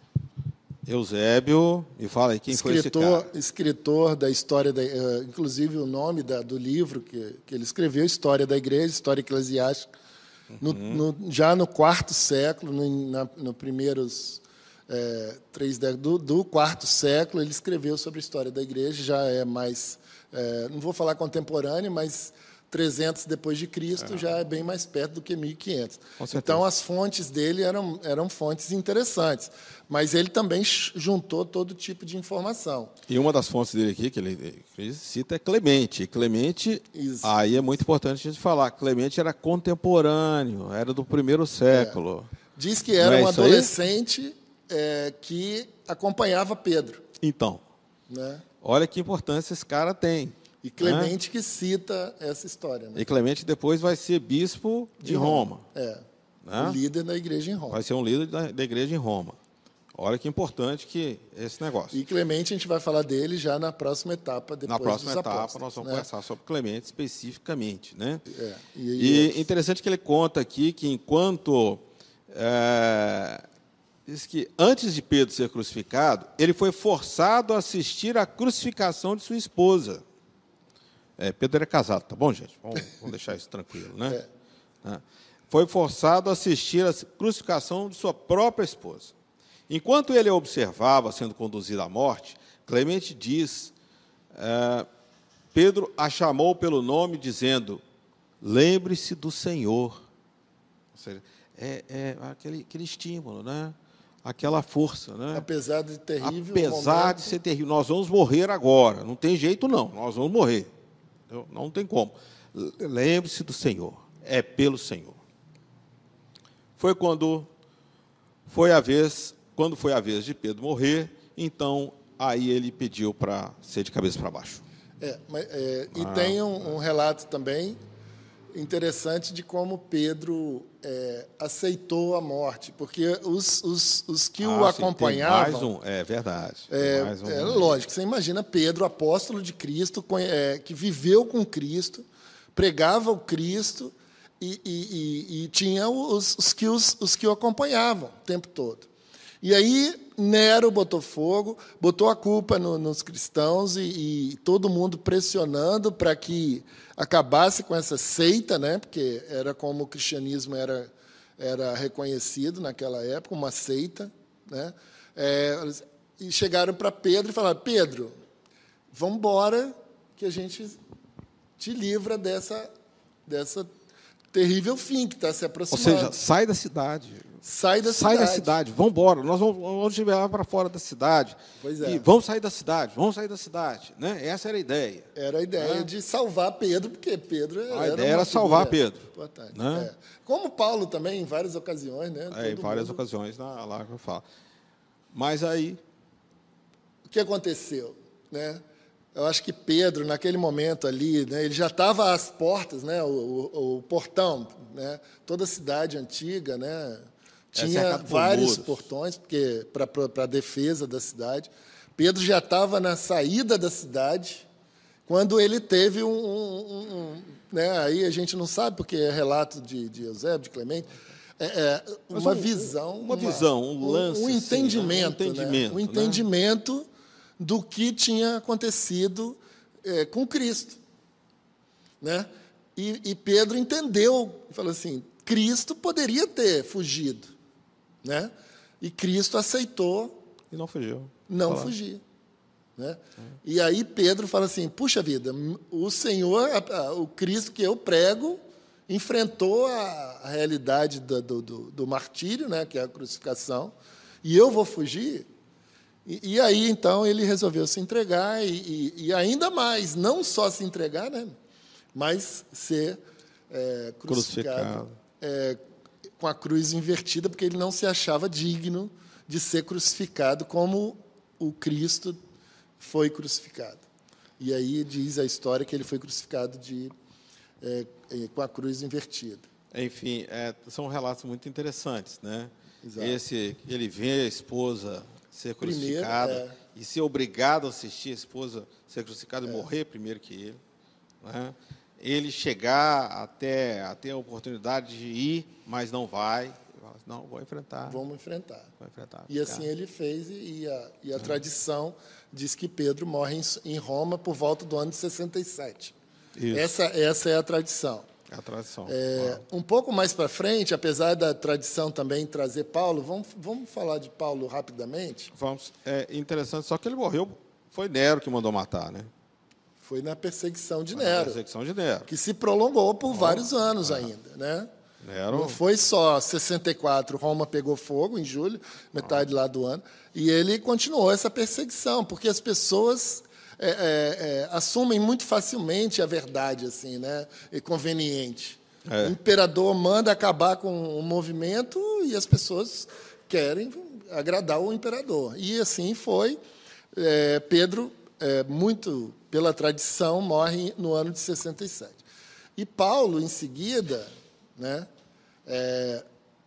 Eusébio, me fala aí quem escritor, foi esse cara. Escritor da história, da, uh, inclusive o nome da, do livro que, que ele escreveu, História da Igreja, História Eclesiástica, no, Uhum. no, já no quarto século, no, na, no primeiros é, três décadas do, do quarto século, ele escreveu sobre a história da Igreja, já é mais, é, não vou falar contemporâneo, mas trezentos depois de Cristo é. já é bem mais perto do que mil e quinhentos. Então, as fontes dele eram, eram fontes interessantes, mas ele também juntou todo tipo de informação. E uma das fontes dele aqui, que ele, que ele cita, é Clemente. E Clemente, Isso. aí é muito importante a gente falar, Clemente era contemporâneo, era do primeiro século. É. Diz que era é um adolescente é, que acompanhava Pedro. Então, né? Olha que importância esse cara tem. E Clemente, né, que cita essa história. Né? E Clemente depois vai ser bispo de, de Roma. Roma. É, né? O líder da igreja em Roma. Vai ser um líder da, da igreja em Roma. Olha que importante que esse negócio. E Clemente, a gente vai falar dele já na próxima etapa, depois Na próxima dos etapa, apóstolos, nós vamos né? conversar sobre Clemente especificamente. Né? É, e e interessante que ele conta aqui que enquanto... É, diz que antes de Pedro ser crucificado, ele foi forçado a assistir à crucificação de sua esposa. É, Pedro era casado, tá bom, gente? Vamos, vamos deixar isso tranquilo, né? É. Foi forçado a assistir à crucificação de sua própria esposa. Enquanto ele a observava sendo conduzido à morte, Clemente diz, é, Pedro a chamou pelo nome, dizendo, lembre-se do Senhor. Ou seja, é, é aquele, aquele estímulo, né? Aquela força. Né? Apesar de terrível Apesar momento, de ser terrível, nós vamos morrer agora. Não tem jeito, não. Nós vamos morrer. Não tem como. Lembre-se do Senhor. É pelo Senhor. Foi quando foi a vez, quando foi a vez de Pedro morrer, então aí ele pediu para ser de cabeça para baixo. É, mas, é, e ah, tem um, um relato também interessante de como Pedro é, aceitou a morte, porque os, os, os que ah, o sim, acompanhavam... Mais um, é verdade. É, mais um, é lógico, você imagina Pedro, apóstolo de Cristo, é, que viveu com Cristo, pregava o Cristo e, e, e, e tinha os, os, que os, os que o acompanhavam o tempo todo. E aí Nero botou fogo, botou a culpa no, nos cristãos e, e todo mundo pressionando para que acabasse com essa seita, né? Porque era como o cristianismo era, era reconhecido naquela época, uma seita. Né? É, e chegaram para Pedro e falaram, Pedro, vamos embora que a gente te livra dessa, dessa terrível fim que está se aproximando. Ou seja, sai da cidade. Sai da sai cidade. da cidade, vamos embora, nós vamos, vamos levar para fora da cidade. Pois é. E vamos sair da cidade, vamos sair da cidade. Né? Essa era a ideia. Era a ideia né? de salvar Pedro, porque Pedro a era ideia era salvar Pedro. Importante. Né? É. Como Paulo também, em várias ocasiões. Né? É, em várias mundo... ocasiões, na, lá que eu falo. Mas aí... O que aconteceu? Né? Eu acho que Pedro, naquele momento ali, né, ele já estava às portas, né, o, o, o portão, né, toda a cidade antiga, né, tinha vários portões porque para a defesa da cidade. Pedro já estava na saída da cidade quando ele teve um, um, um né, aí a gente não sabe porque é relato de, de Eusébio, de Clemente, é, é uma um, visão, uma, uma visão, um lance, um, um entendimento, assim, né? um entendimento, né? um entendimento né? do que tinha acontecido é, com Cristo, né? E, e Pedro entendeu, falou assim, Cristo poderia ter fugido, né? E Cristo aceitou e não fugiu. Não falar. fugir. Né? É. E aí Pedro fala assim, puxa vida, o Senhor, o Cristo que eu prego, enfrentou a, a realidade do, do, do martírio, né, que é a crucificação, e eu vou fugir? E, e aí, então, ele resolveu se entregar, e, e, e ainda mais, não só se entregar, né, mas ser é, crucificado, crucificado. É, com a cruz invertida, porque ele não se achava digno de ser crucificado como o Cristo foi crucificado. E aí diz a história que ele foi crucificado de, é, com a cruz invertida. Enfim, é, são relatos muito interessantes, né? Exato. Esse, ele vê a esposa ser crucificada, Primeiro, é. e ser obrigado a assistir a esposa ser crucificada e É. morrer primeiro que ele, né? Ele chegar até a ter a oportunidade de ir, mas não vai. Ele fala assim, não, vou enfrentar. Vamos enfrentar. Vou enfrentar. E assim ele fez, e, e a, e a tradição diz que Pedro morre em, em Roma por volta do ano de sessenta e sete. Isso. Essa, essa é a tradição. É a tradição. É, um pouco mais para frente, apesar da tradição também trazer Paulo, vamos, vamos falar de Paulo rapidamente. Vamos. É interessante, só que ele morreu, foi Nero que mandou matar, né? Foi na perseguição de Foi Nero, na perseguição de Nero. que se prolongou por vários anos ainda, né? Nero. Não foi só sessenta e quatro, Roma pegou fogo em julho, metade lá do ano, e ele continuou essa perseguição, porque as pessoas é, é, é, assumem muito facilmente a verdade, assim, né? É conveniente. É. O imperador manda acabar com o movimento e as pessoas querem agradar o imperador. E assim foi. É, Pedro, é, muito pela tradição, morre no ano de sessenta e sete. E Paulo, em seguida, né? É,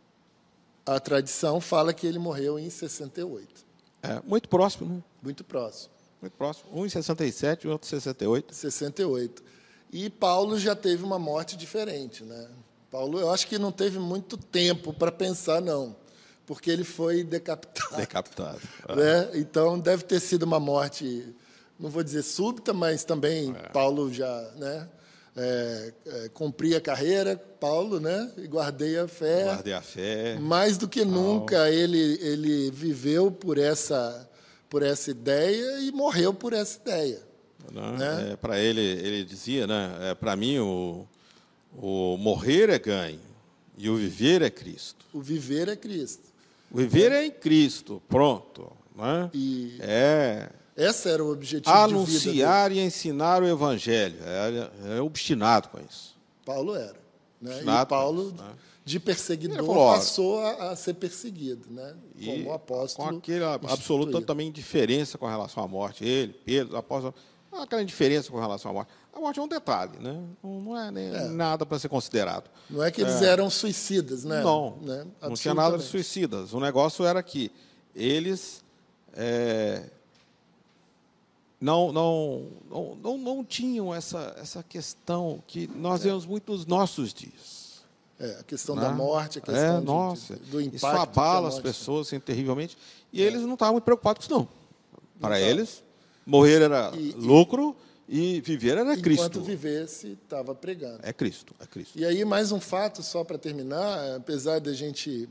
a tradição fala que ele morreu em sessenta e oito. É, muito próximo, né? Muito próximo. Muito próximo. Um em sessenta e sete e o outro em sessenta e oito. sessenta e oito. E Paulo já teve uma morte diferente, né? Paulo, eu acho que não teve muito tempo para pensar, não, porque ele foi decapitado. Decapitado. Né? Então, deve ter sido uma morte, não vou dizer súbita, mas também é. Paulo já, né? É, é, cumpri a carreira, Paulo, né? E guardei a fé. Guardei a fé. Mais do que nunca ele ele viveu por essa por essa ideia e morreu por essa ideia. Né? É, para ele, ele dizia, né? É, para mim o, o morrer é ganho e o viver é Cristo. O viver é Cristo. O viver é, é em Cristo, pronto, né? E é esse era o objetivo anunciar de vida e ensinar o evangelho. É, é obstinado com isso. Paulo era, né? Obstinado E Paulo, isso, né? de perseguidor, falou, passou a, a ser perseguido, né? Como e apóstolo. com aquela absoluta também indiferença com relação à morte. Ele, Pedro, apóstolo, aquela indiferença com relação à morte. A morte é um detalhe, né? Não é, nem, é. nada para ser considerado. Não é que eles é. eram suicidas, né? Não, né? não tinha nada de suicidas. O negócio era que eles é, não, não, não, não, não tinham essa, essa questão que nós vemos é. muito nos nossos dias. É, a questão né? da morte, a questão é, de, nossa, de, do impacto. Isso abala as pessoas assim, terrivelmente. E é. eles não estavam muito preocupados com isso, não. Para então, eles, morrer era e, lucro e viver era enquanto Cristo. Enquanto vivesse, estava pregando. É Cristo, é Cristo. E aí, mais um fato, só para terminar, apesar da gente,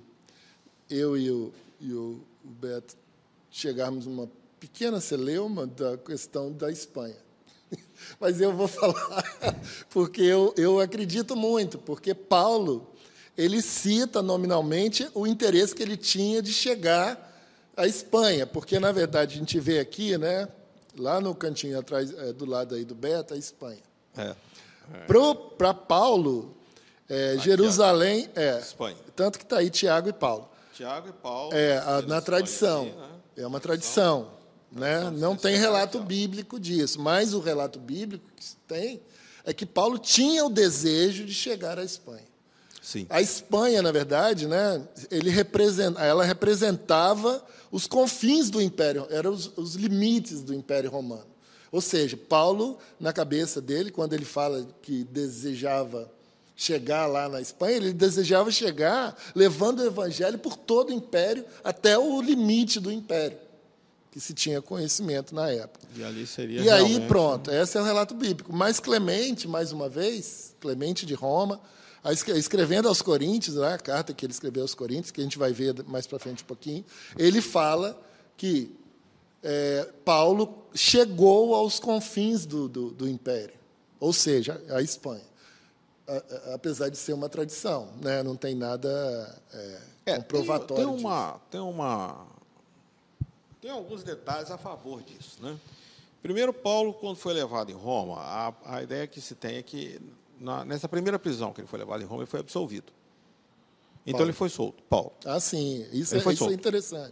eu e o, e o Beto, chegarmos numa pequena celeuma da questão da Espanha. Mas eu vou falar porque eu, eu acredito muito, porque Paulo, ele cita nominalmente o interesse que ele tinha de chegar à Espanha, porque, na verdade, a gente vê aqui, né, lá no cantinho atrás, é, do lado aí do Beto, a Espanha. É. É. Para Paulo, é, aqui, Jerusalém, é, Espanha. Tanto que está aí Tiago e Paulo. Tiago e Paulo. É, a, na tradição, aqui, né? É uma tradição. Né? Não tem relato bíblico disso, mas o relato bíblico que tem é que Paulo tinha o desejo de chegar à Espanha. Sim. A Espanha, na verdade, né, ele representa, ela representava os confins do Império, eram os, os limites do Império Romano. Ou seja, Paulo, na cabeça dele, quando ele fala que desejava chegar lá na Espanha, ele desejava chegar levando o Evangelho por todo o Império, até o limite do Império, que se tinha conhecimento na época. E ali seria E aí, realmente... pronto, esse é o relato bíblico. Mas Clemente, mais uma vez, Clemente de Roma, escrevendo aos Coríntios, a carta que ele escreveu aos Coríntios, que a gente vai ver mais para frente um pouquinho, ele fala que é, Paulo chegou aos confins do, do, do Império, ou seja, a Espanha, a, a, apesar de ser uma tradição, né? Não tem nada é, é, comprovatório tem, tem uma, disso. Tem uma... Tem alguns detalhes a favor disso, né? Primeiro, Paulo, quando foi levado em Roma, a, a ideia que se tem é que, na, nessa primeira prisão que ele foi levado em Roma, ele foi absolvido. Então, Paulo. ele foi solto, Paulo. Ah, sim, isso, é, isso solto. é interessante.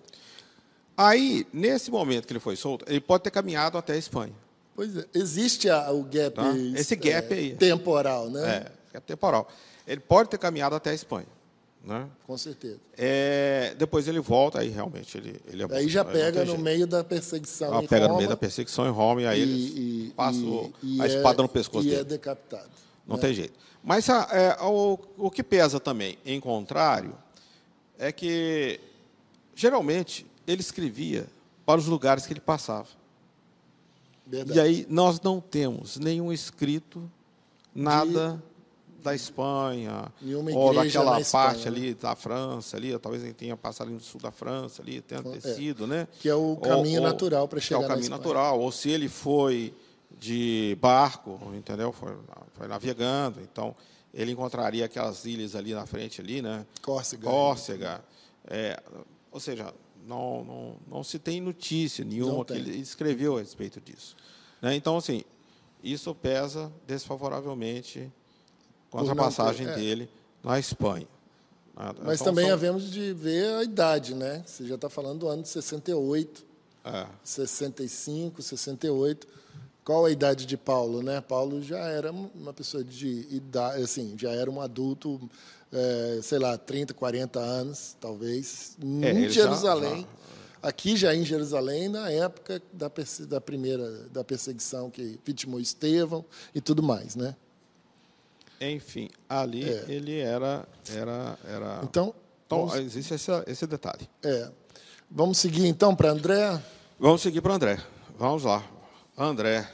Aí, nesse momento que ele foi solto, ele pode ter caminhado até a Espanha. Pois é, existe a, o gap, tá? Esse gap é, aí. temporal, né? É, gap temporal. Ele pode ter caminhado até a Espanha. Né? Com certeza. É, depois ele volta, aí realmente ele, ele é bom. Aí já pega no meio da perseguição ah, em pega Roma. no meio da perseguição em Roma, e aí e, eles e, passam e, a espada é, no pescoço e dele. E é decapitado. Não né? tem jeito. Mas a, é, o, o que pesa também, em contrário, é que, geralmente, ele escrevia para os lugares que ele passava. Verdade. E aí nós não temos nenhum escrito, nada de... da Espanha, ou daquela parte Espanha, ali né? da França, ali, talvez ele tenha passado no sul da França, ali, tenha é, sido, né? Que é o caminho ou, natural para chegar que é o caminho natural, ou se ele foi de barco, entendeu? Foi, foi navegando, então ele encontraria aquelas ilhas ali na frente, ali, né? Córcega. Córcega. É, ou seja, não, não, não se tem notícia nenhuma que ele escreveu a respeito disso. Né? Então, assim, isso pesa desfavoravelmente contra a passagem ter, é. dele na Espanha. Mas então, também são... havemos de ver a idade, né? Você já está falando do ano de sessenta e oito, é. sessenta e cinco, sessenta e oito. Qual a idade de Paulo, né? Paulo já era uma pessoa de idade, assim, já era um adulto, é, sei lá, trinta, quarenta anos, talvez, é, em Jerusalém. Já, já... Aqui já em Jerusalém, na época da, da primeira da perseguição que vitimou Estevão e tudo mais, né? Enfim, ali é. ele era, era, era. Então, então vamos... existe esse, esse detalhe. É. Vamos seguir então para André. Vamos seguir para André. Vamos lá. André.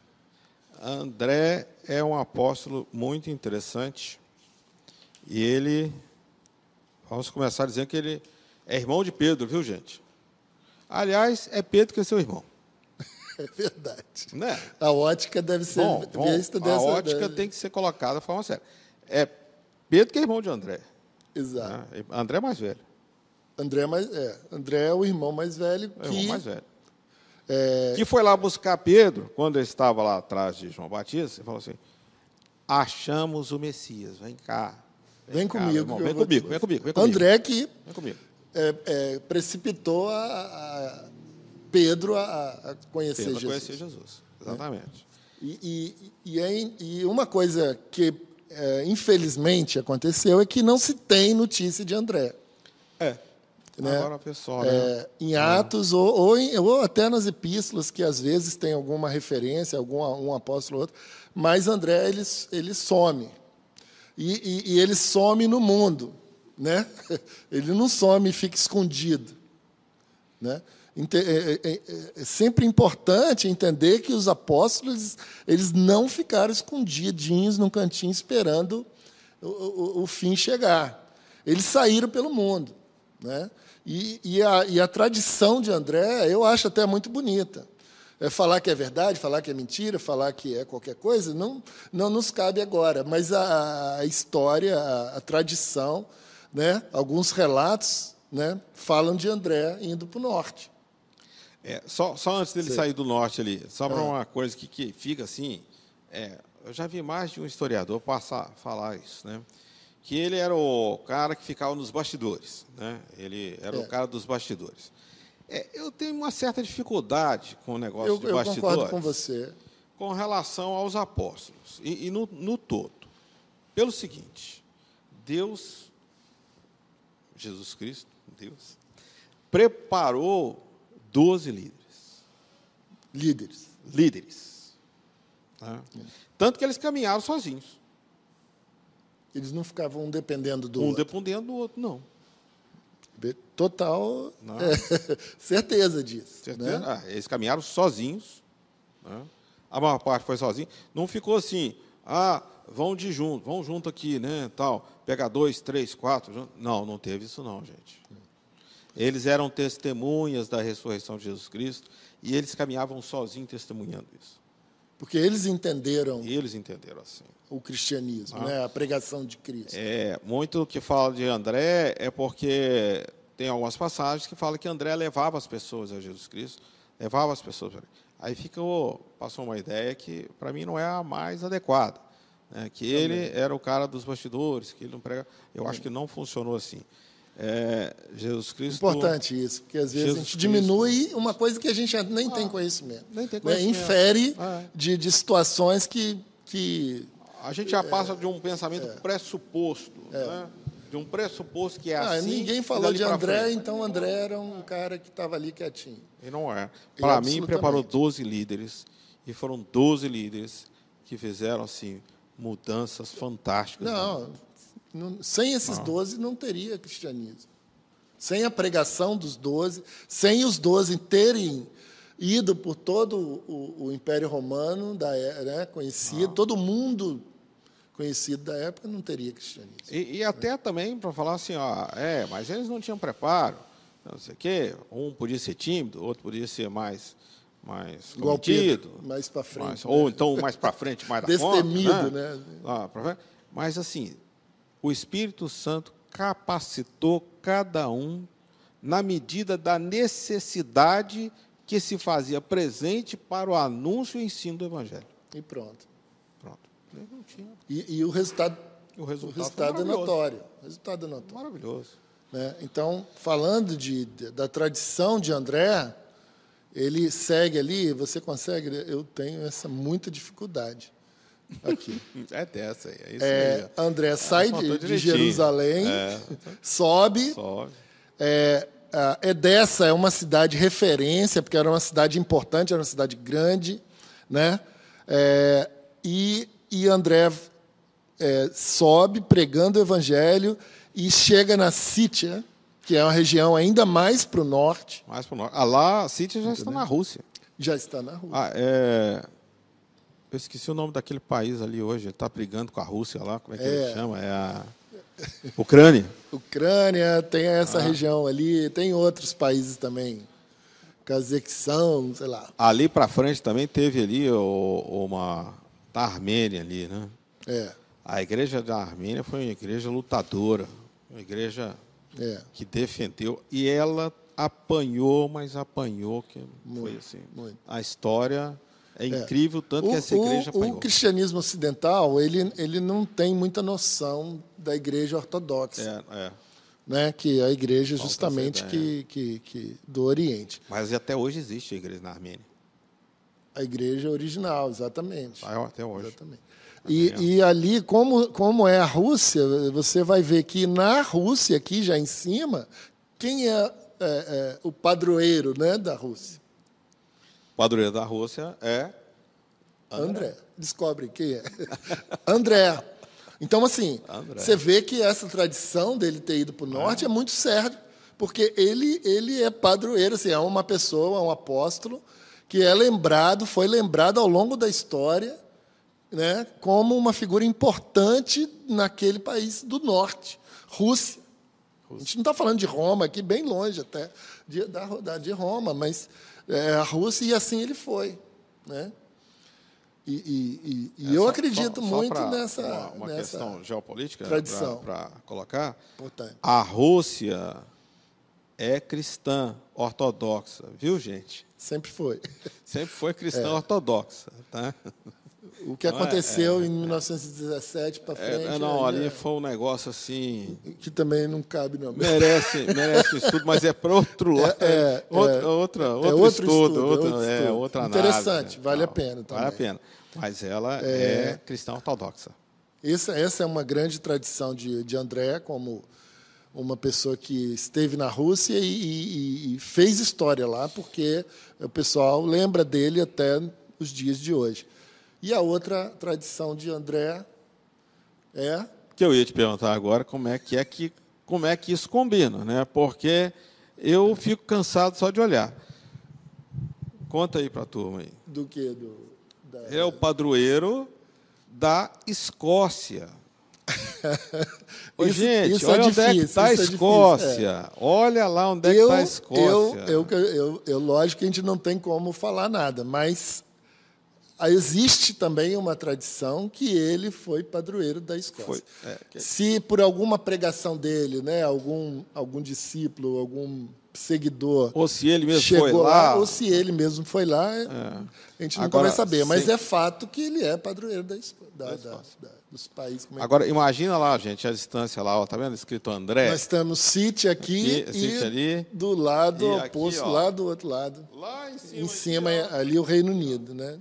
André é um apóstolo muito interessante. E ele, vamos começar dizendo que ele é irmão de Pedro, viu, gente? Aliás, é Pedro que é seu irmão. É verdade. Né? A ótica deve ser bom, bom, vista dessa... A ótica deve... tem que ser colocada de forma séria. É Pedro que é irmão de André. Exato. Né? André é mais velho. André é, mais, é, André é o irmão mais velho que... É o irmão mais velho. É... Que foi lá buscar Pedro, quando ele estava lá atrás de João Batista, e falou assim, achamos o Messias, vem cá. Vem, vem cá, comigo. Irmão, vem, comigo te... vem comigo, vem comigo. André que vem comigo. É, é, precipitou a, a Pedro a, a conhecer Pedro Jesus. A conhecer Jesus, exatamente. É. E, e, e, é, e uma coisa que, é, infelizmente, aconteceu é que não se tem notícia de André. É. Né? Agora, pessoal, é, né? Em Atos, é. ou, ou, em, ou até nas epístolas, que às vezes tem alguma referência, algum um apóstolo ou outro, mas André ele, ele some. E, e, e ele some no mundo. Né? Ele não some e fica escondido. Né? É, é, é sempre importante entender que os apóstolos eles não ficaram escondidinhos num cantinho esperando o, o, o fim chegar. Eles saíram pelo mundo. Né? E, e, a, e a tradição de André eu acho até muito bonita. É falar que é verdade, falar que é mentira, falar que é qualquer coisa, não, não nos cabe agora. Mas a, a história, a, a tradição, né, alguns relatos, né, falam de André indo para o norte. É, só, só antes dele Sim. sair do norte ali, só para ah. uma coisa que, que fica assim, é, eu já vi mais de um historiador passar falar isso, né? Que ele era o cara que ficava nos bastidores, né? Ele era é. o cara dos bastidores. É, eu tenho uma certa dificuldade com o negócio eu, de bastidores. Eu concordo com você. Com relação aos apóstolos, e, e no, no todo. Pelo seguinte, Deus, Jesus Cristo, Deus, preparou doze líderes. Líderes. Líderes. Né? É. Tanto que eles caminharam sozinhos. Eles não ficavam um dependendo do um outro. Um dependendo do outro, não. Total é, certeza disso. Certeza? Né? Ah, eles caminharam sozinhos. Né? A maior parte foi sozinho. Não ficou assim, ah, vão de junto, vão junto aqui, né, tal, pegar dois, três, quatro. Junto. Não, não teve isso não, gente. Eles eram testemunhas da ressurreição de Jesus Cristo e eles caminhavam sozinhos testemunhando isso. Porque eles entenderam. Eles entenderam assim. O cristianismo, ah. né? A pregação de Cristo. É, muito que fala de André é porque tem algumas passagens que falam que André levava as pessoas a Jesus Cristo, levava as pessoas. Aí ficou, passou uma ideia que para mim não é a mais adequada, né? Que Também. ele era o cara dos bastidores, que ele não prega. Eu é. acho que não funcionou assim. É, Jesus Cristo. Importante isso, porque às vezes Jesus a gente diminui Cristo. uma coisa que a gente nem ah, tem conhecimento. Nem tem conhecimento. Né? Infere ah, é. de, de situações que, que. A gente já passa é, de um pensamento é, pressuposto. É. Né? de um pressuposto que é Ah, assim. ninguém e falou dali de pra André, frente. então André era um cara que estava ali quietinho. E não é. E Para mim, absolutamente. preparou doze líderes, e foram doze líderes que fizeram assim mudanças fantásticas. Não, não sem esses doze não teria cristianismo. Sem a pregação dos doze, sem os doze terem ido por todo o, o Império Romano, da, né, conhecido, todo mundo conhecido da época, não teria cristianismo. E, e até também para falar assim, ó, é, mas eles não tinham preparo, não sei o quê. Um podia ser tímido, outro podia ser mais, mais Igual cometido, Pedro, mais para frente. mais, né? ou então mais para frente, mais da conta, Destemido, né? né? Ah, pra frente. Mas assim, o Espírito Santo capacitou cada um na medida da necessidade que se fazia presente para o anúncio e ensino do Evangelho. E pronto. Pronto. Ele não tinha. E, e o resultado, O resultado, o resultado foi é maravilhoso. notório. O resultado é notório. Maravilhoso. Né? Então, falando de, de- da tradição de André, ele segue ali, você consegue, eu tenho essa muita dificuldade aqui. É dessa aí. É isso É, aí. André sai contou de, de direitinho. Jerusalém, É. sobe. Sobe. É, a Edessa é uma cidade referência, porque era uma cidade importante, era uma cidade grande, né? É, e, e André é, sobe pregando o evangelho e chega na Sítia, que é uma região ainda mais para o norte, Mais para o norte. Ah, lá, a Síria já está na Rússia. já está na Rússia. Ah, é... Eu esqueci o nome daquele país ali hoje. Ele está brigando com a Rússia lá. Como é que É. ele chama? É a Ucrânia. Ucrânia, tem essa Ah. região ali, tem outros países também, Cazaquistão, sei lá. Ali para frente também teve ali o- uma... Da Armênia ali, né? É, A igreja da Armênia foi uma igreja lutadora. Uma igreja é, que defendeu. E ela apanhou, mas apanhou. Que foi assim. muito. A história é incrível, tanto que essa o, igreja o, apanhou. o cristianismo ocidental, ele, ele não tem muita noção da igreja ortodoxa, É, é. né? Que é a igreja Falta justamente essa que, que, que do Oriente. Mas até hoje existe a igreja na Armênia. A igreja original, exatamente. Ah, Até hoje. Exatamente. E, e ali, como, como é a Rússia, você vai ver que na Rússia, aqui já em cima, quem é, é, é o padroeiro, né, da Rússia? O padroeiro da Rússia é André. André. Descobre quem é. André. Então, assim, André. você vê que essa tradição dele ter ido para o norte é. é muito séria, porque ele, ele é padroeiro, assim, é uma pessoa, um apóstolo, que é lembrado, foi lembrado ao longo da história, né, como uma figura importante naquele país do norte, Rússia. A gente não está falando de Roma, aqui bem longe até de, da, da- de Roma, mas é, a Rússia, e assim ele foi. Né? E, e- e- e É, eu só- acredito só- só muito pra nessa, uma, uma nessa questão geopolítica tradição. para colocar. importante. A Rússia é cristã ortodoxa, viu, gente? Sempre foi. Sempre foi cristã ortodoxa, tá? O que Não é- aconteceu em mil novecentos e dezessete para É, frente, não, aí ali é- foi um negócio assim. que também não cabe, não. Merece, merece um estudo, mas é para outro lado. é, outra, é. outra, É outro, outro estudo, estudo, outra, outro é, estudo. outra análise. Interessante, né? vale a Não, pena Vale a também. pena. Mas ela é, cristã ortodoxa. Essa, essa é uma grande tradição de, de André, como uma pessoa que esteve na Rússia e, e- e fez história lá, porque o pessoal lembra dele até os dias de hoje. E a outra tradição de André é... Que eu ia te perguntar agora como é que é que como é que isso combina, né? Porque eu fico cansado só de olhar. Conta aí para a turma aí. Do que? Do, da, Ele é o padroeiro da Escócia. Ô, Isso- gente, isso é olha onde é que difícil, está a isso é difícil, Escócia. Olha lá onde é que eu, está a Escócia. eu, eu, eu, eu, lógico que a gente não tem como falar nada, mas existe também uma tradição que ele foi padroeiro da Escócia. Foi, é, que- Se por alguma pregação dele, né, algum, algum discípulo, algum seguidor Ou se ele mesmo chegou foi lá. ou se ele mesmo foi lá, a gente nunca Agora, vai saber. Mas sem- é fato que ele é padroeiro da, Esco- da, da, da, dos países. Como é que- Agora, imagina lá, gente, a distância lá, ó, tá vendo? Escrito André. Nós estamos City aqui, Aqui, e City ali. do lado E aqui, oposto, ó. lá do outro lado. Lá em cima. Em cima, aqui, ó. ali o Reino Unido, né?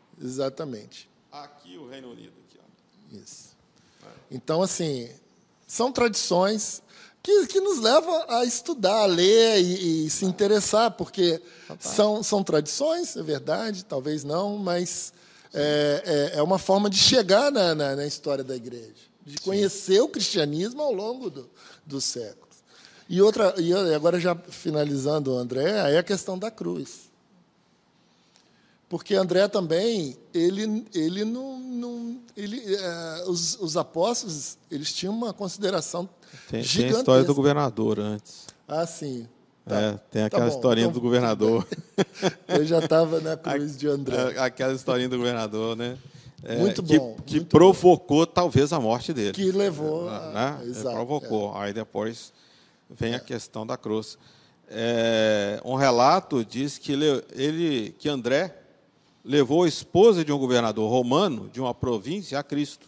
Exatamente. Aqui o Reino Unido. Aqui, ó. Isso. Então, assim, São tradições que, que nos levam a estudar, a ler e, e se interessar, porque são, são tradições, é verdade, talvez não, mas é, é, é uma forma de chegar na, na, na história da igreja, de conhecer Sim. o cristianismo ao longo do, dos séculos. E, outra, e agora, já finalizando, André, aí a questão da cruz. Porque André também, ele, ele não, não ele, é, os, os apóstolos, eles tinham uma consideração tem, gigantesca. Tem a história do governador antes. Ah, sim. Tá. É, tem aquela tá historinha então, do governador. Eu já estava na cruz de André. Aquela historinha do governador, né? É, muito que, bom. Que muito provocou, bom. talvez, a morte dele. Que levou... Né? A... Ele Exato, provocou. É. Aí depois vem é. a questão da cruz. É, um relato diz que, ele, ele, que André levou a esposa de um governador romano de uma província a Cristo.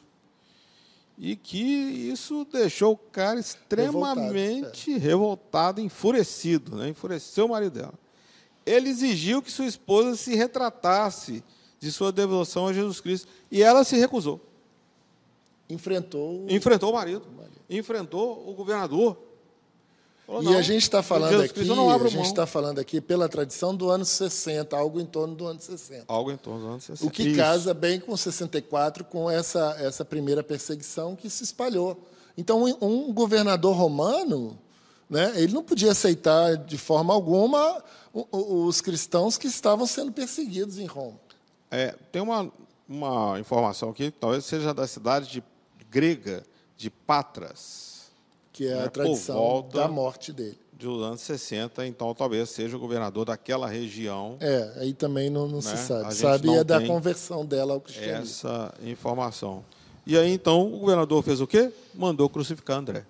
E que isso deixou o cara extremamente revoltado, é. revoltado enfurecido, né? Enfureceu o marido dela. Ele exigiu que sua esposa se retratasse de sua devoção a Jesus Cristo, e ela se recusou. Enfrentou, Enfrentou o marido, o marido. enfrentou o governador. Falou, e a gente está falando aqui, a gente mão. está falando aqui pela tradição do ano sessenta, algo em torno do ano sessenta. Algo em torno do ano sessenta. O que Isso. casa bem com sessenta e quatro, com essa, essa primeira perseguição que se espalhou. Então, um governador romano, né, ele não podia aceitar de forma alguma os cristãos que estavam sendo perseguidos em Roma. É, tem uma, uma informação aqui, talvez seja da cidade de, grega de Patras, que é a tradição da morte dele. Dos anos sessenta, então talvez seja o governador daquela região. É, aí também não, não né? se sabe. A Sabe é da conversão dela ao cristianismo. Essa informação. E aí, então, o governador fez o quê? Mandou crucificar André.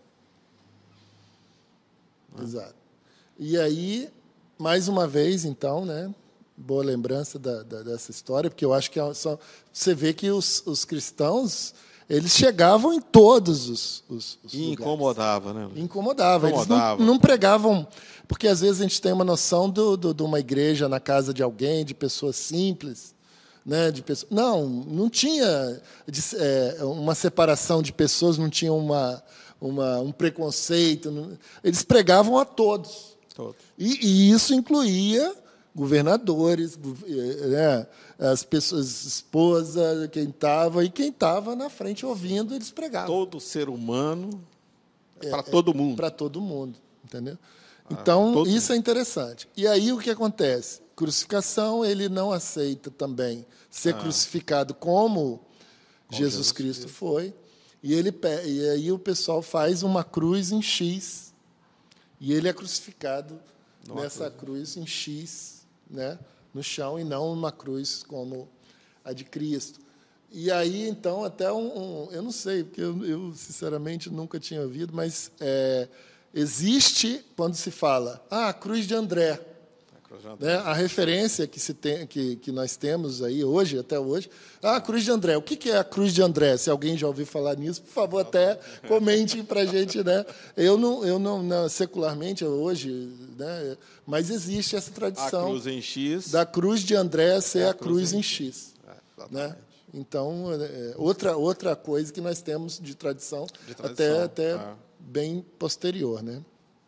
Exato. E aí, mais uma vez, então, né? Boa lembrança da, da, dessa história, porque eu acho que é só, você vê que os, os cristãos... Eles chegavam em todos os, os, os e incomodava, né? Incomodava. Eles não, não pregavam... Porque, às vezes, a gente tem uma noção do, do, de uma igreja na casa de alguém, de pessoas simples. Né, de pessoas, não, não tinha de, é, uma separação de pessoas, não tinha uma, uma, um preconceito. Não, eles pregavam a todos. todos. E, e isso incluía governadores, né, as pessoas, esposa, quem estava, e quem estava na frente ouvindo, eles pregavam. Todo ser humano, é, para todo mundo. Para todo mundo, entendeu? Então, ah, isso mundo. é interessante. E aí, o que acontece? Crucificação, ele não aceita também ser ah. crucificado como, como Jesus, Jesus Cristo, Cristo foi, e, ele, e aí o pessoal faz uma cruz em X, e ele é crucificado Numa nessa cruz. cruz em X, né, no chão, e não uma cruz como a de Cristo. E aí, então, até um... um eu não sei, porque eu, eu, sinceramente, nunca tinha ouvido, mas é, existe, quando se fala, ah, a cruz de André. A, cruz de André. Né, a referência que, se tem, que, que nós temos aí hoje, até hoje, ah, a cruz de André. O que é a cruz de André? Se alguém já ouviu falar nisso, por favor, até comente para a gente. Né? Eu, não, eu não, não, secularmente, hoje... Né, mas existe essa tradição a cruz em X, da cruz de André ser é a, a cruz, cruz em X. É, né? Então, é, outra, outra coisa que nós temos de tradição, de tradição até, até é. bem posterior. Né?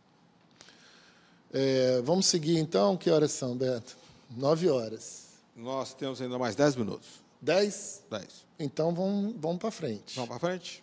É, vamos seguir, então. Que horas são, Beto? Nove horas. Nós temos ainda mais dez minutos. Dez? Dez. Então, vamos, vamos para frente. Vamos para frente?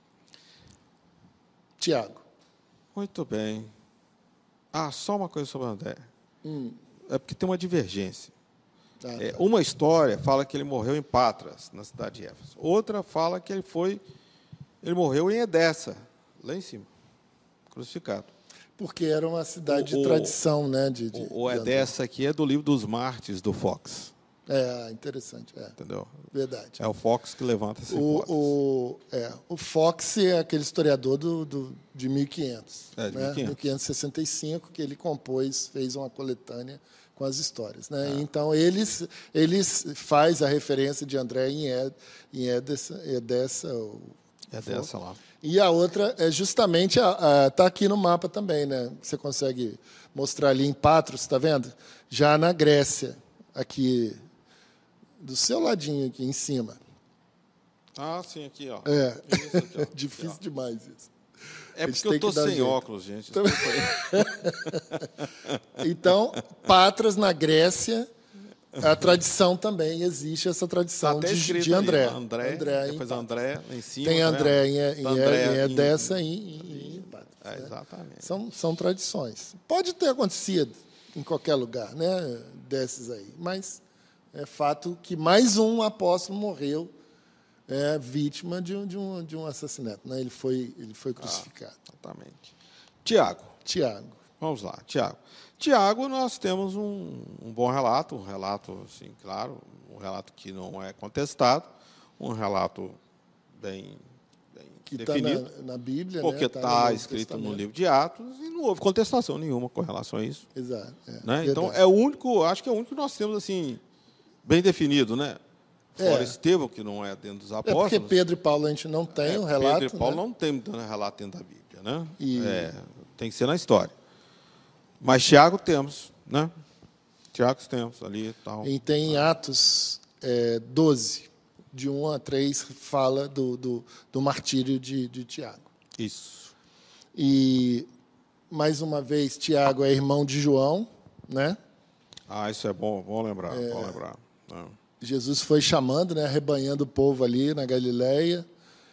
Tiago. Muito bem. Ah, só uma coisa sobre o André. Hum. É porque tem uma divergência. Ah, é, tá. Uma história fala que ele morreu em Patras, na cidade de Éfeso. Outra fala que ele foi, ele morreu em Edessa, lá em cima, crucificado. Porque era uma cidade o, de tradição, né? De, de, o o Edessa aqui é do livro dos Mártires, do Fox. É, interessante. É. Entendeu? Verdade. É o Fox que levanta essa o, hipótese. O, é, o Fox é aquele historiador do, do, de mil e quinhentos. É, de né? mil e quinhentos. mil quinhentos e sessenta e cinco, que ele compôs, fez uma coletânea com as histórias. Né? É. Então, eles, eles faz a referência de André em, Ed, em Edessa. Edessa, o, Edessa lá. E a outra é justamente, está aqui no mapa também, né? Você consegue mostrar ali em Patros, está vendo? Já na Grécia, aqui... do seu ladinho aqui, em cima. Ah, sim, aqui, ó. É, isso aqui, ó. difícil aqui, ó. demais isso. É porque eu estou sem jeito. óculos, gente. Então, então, Patras, na Grécia, a tradição também existe, essa tradição tá de, de André. Ali, André, André depois André em cima. Tem André em, em, André em Edessa em, e em, em Patras. É, né? exatamente. São, são tradições. Pode ter acontecido em qualquer lugar, né, desses aí, mas é fato que mais um apóstolo morreu é, vítima de um, de, um, de um assassinato. Né? Ele foi, ele foi crucificado. Ah, exatamente. Tiago. Tiago. Vamos lá, Tiago. Tiago, nós temos um, um bom relato, um relato, assim, claro, um relato que não é contestado, um relato bem, bem que definido. Está na, na Bíblia, porque está né? tá escrito no livro de Atos e não houve contestação nenhuma com relação a isso. Exato. É, né? Então, é o único, acho que é o único que nós temos, assim, bem definido, né? Fora é. Estevão, que não é dentro dos apóstolos. É porque Pedro e Paulo a gente não tem é, um relato. Pedro e Paulo né? não tem um relato dentro da Bíblia, né? E... É, tem que ser na história. Mas Tiago temos, né? Tiago temos ali e tal. E tem Atos é, doze, de um a três, fala do, do, do martírio de, de Tiago. Isso. E, mais uma vez, Tiago é irmão de João, né? Ah, isso é bom, bom lembrar, é, bom lembrar. É. Jesus foi chamando, né, arrebanhando o povo ali na Galileia.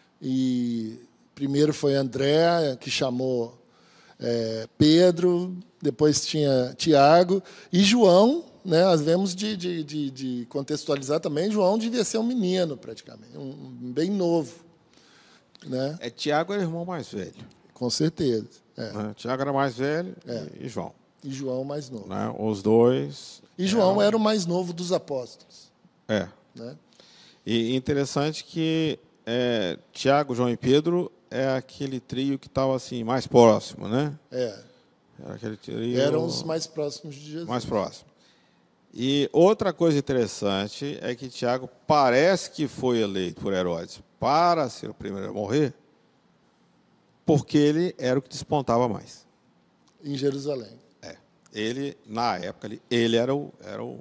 E primeiro foi André, que chamou é, Pedro, depois tinha Tiago. E João, né, nós vemos de, de, de, de contextualizar também, João devia ser um menino, praticamente, um, um bem novo. Né? É, Tiago era o irmão mais velho. Com certeza. É. É, Tiago era mais velho é. e, e João. E João mais novo. Né? Os dois... E João eram... era o mais novo dos apóstolos. É. Né? E interessante que é, Tiago, João e Pedro é aquele trio que estava assim, mais próximo, né? É. Era aquele trio... Eram os mais próximos de Jesus. Mais próximo. E outra coisa interessante é que Tiago parece que foi eleito por Herodes para ser o primeiro a morrer, porque ele era o que despontava mais. Em Jerusalém. É. Ele, na época, ele, ele era o... Era o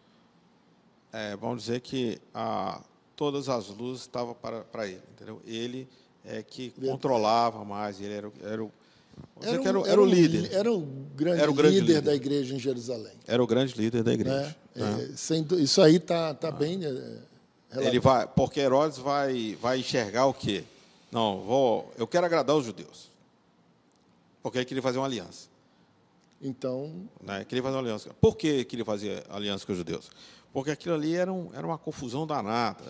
é, vamos dizer que a, todas as luzes estavam para, para ele, entendeu? Ele é que controlava mais, ele era, o, era o... Era, um, era, o, era o líder. Era o grande, era o grande líder, líder da igreja em Jerusalém. Era o grande líder da igreja. Né? Né? É, sem, isso aí está tá bem... É, ele vai, porque Herodes vai, vai enxergar o quê? Não, vou, eu quero agradar os judeus. Porque ele queria fazer uma aliança. Então... Né? Queria fazer uma aliança. Por que queria fazer aliança com os judeus? Porque aquilo ali era, um, era uma confusão danada.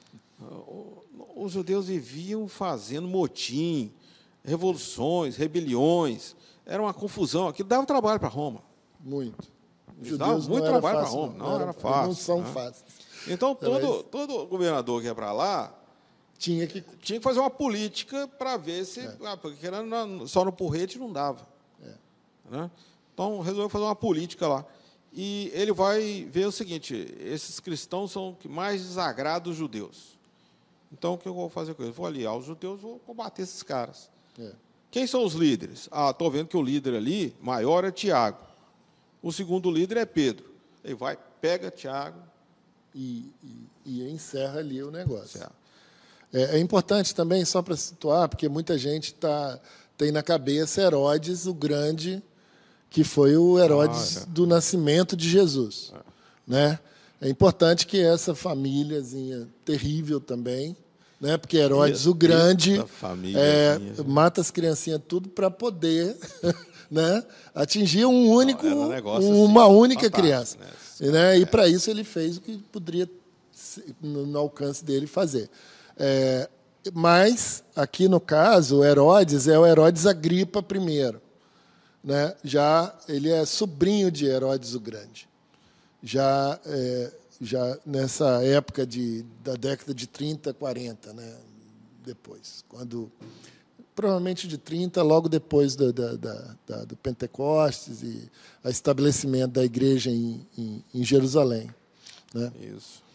Os judeus viviam fazendo motim, revoluções, rebeliões. Era uma confusão. Aquilo dava trabalho para Roma. Muito. Os judeus muito trabalho para Roma. Não, não era, era fácil. Não são né? fáceis. Então, todo, todo governador que ia para lá tinha que... tinha que fazer uma política para ver se... É. Ah, porque só no porrete não dava. É. Né? Então, resolveu fazer uma política lá. E ele vai ver o seguinte, esses cristãos são o que mais desagrada os judeus. Então, o que eu vou fazer com eles? Vou aliar os judeus, vou combater esses caras. É. Quem são os líderes? Ah, estou vendo que o líder ali, maior, é Tiago. O segundo líder é Pedro. Ele vai, pega Tiago... E, e, e encerra ali o negócio. É, é importante também, só para situar, porque muita gente tá, tem na cabeça Herodes o Grande, que foi o Herodes ah, é. do nascimento de Jesus. É. Né? É importante que essa famíliazinha terrível também, né? Porque Herodes o Grande é, mata as criancinhas tudo para poder né? atingir um único, Não, um uma assim, única criança. Né? Né? É. E, para isso, ele fez o que poderia, no alcance dele, fazer. É, mas, aqui no caso, Herodes é o Herodes Agripa primeiro. Né? Já, ele é sobrinho de Herodes o Grande. Já, é, já nessa época de, da década de trinta, quarenta, né? Depois, quando... Provavelmente de trinta, logo depois do, da, da, da, do Pentecostes e o estabelecimento da igreja em, em, em Jerusalém. Né? Isso.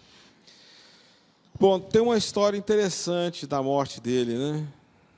Bom, tem uma história interessante da morte dele, né?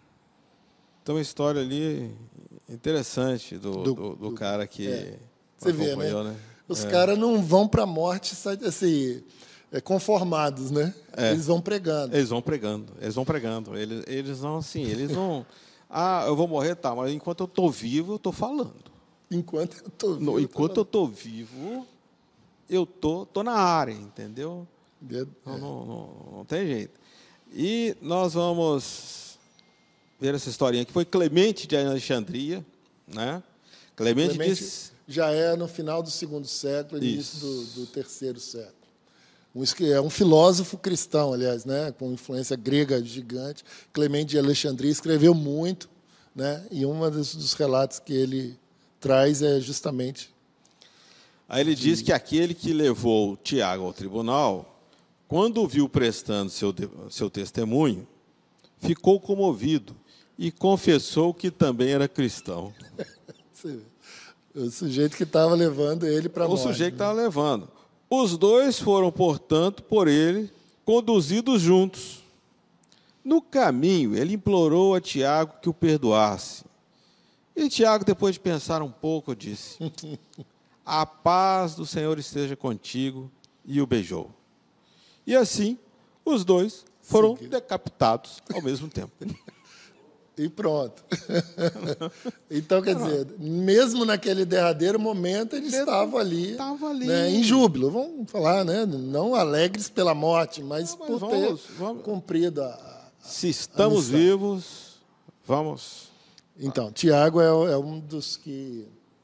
Tem uma história ali interessante do, do, do, do cara que é. Você vê, né? né? Os é. caras não vão para a morte assim, conformados, né? É. Eles vão pregando. Eles vão pregando, eles vão pregando. Eles, eles não, assim, eles não, Ah, eu vou morrer, tá, mas enquanto eu estou vivo, eu estou falando. Enquanto eu estou vivo. No, enquanto eu estou vivo, eu tô, tô na área, entendeu? É. Não, não, não, não tem jeito. E nós vamos ver essa historinha que foi Clemente de Alexandria, né? Clemente, Clemente diz... já é no final do segundo século, início Isso. do, do terceiro século. Um, é um filósofo cristão, aliás, né, com influência grega gigante. Clemente de Alexandria escreveu muito, né, e um dos, dos relatos que ele traz é justamente... Aí ele diz que aquele que levou Tiago ao tribunal, quando o viu prestando seu, seu testemunho, ficou comovido e confessou que também era cristão. O sujeito que estava levando ele para a morte. O sujeito que né? estava levando. Os dois foram, portanto, por ele, conduzidos juntos. No caminho, ele implorou a Tiago que o perdoasse. E Tiago, depois de pensar um pouco, disse: a paz do Senhor esteja contigo, e o beijou. E assim, os dois foram Sim. decapitados ao mesmo tempo. E pronto. Então, quer dizer, mesmo naquele derradeiro momento, eles estavam ali, Estavam ali. Né, em júbilo. Vamos falar, né? Não alegres pela morte, mas, Não, mas por vamos, ter vamos. cumprido a... Se estamos missão. vivos, vamos. Então, Tiago é, é um dos que...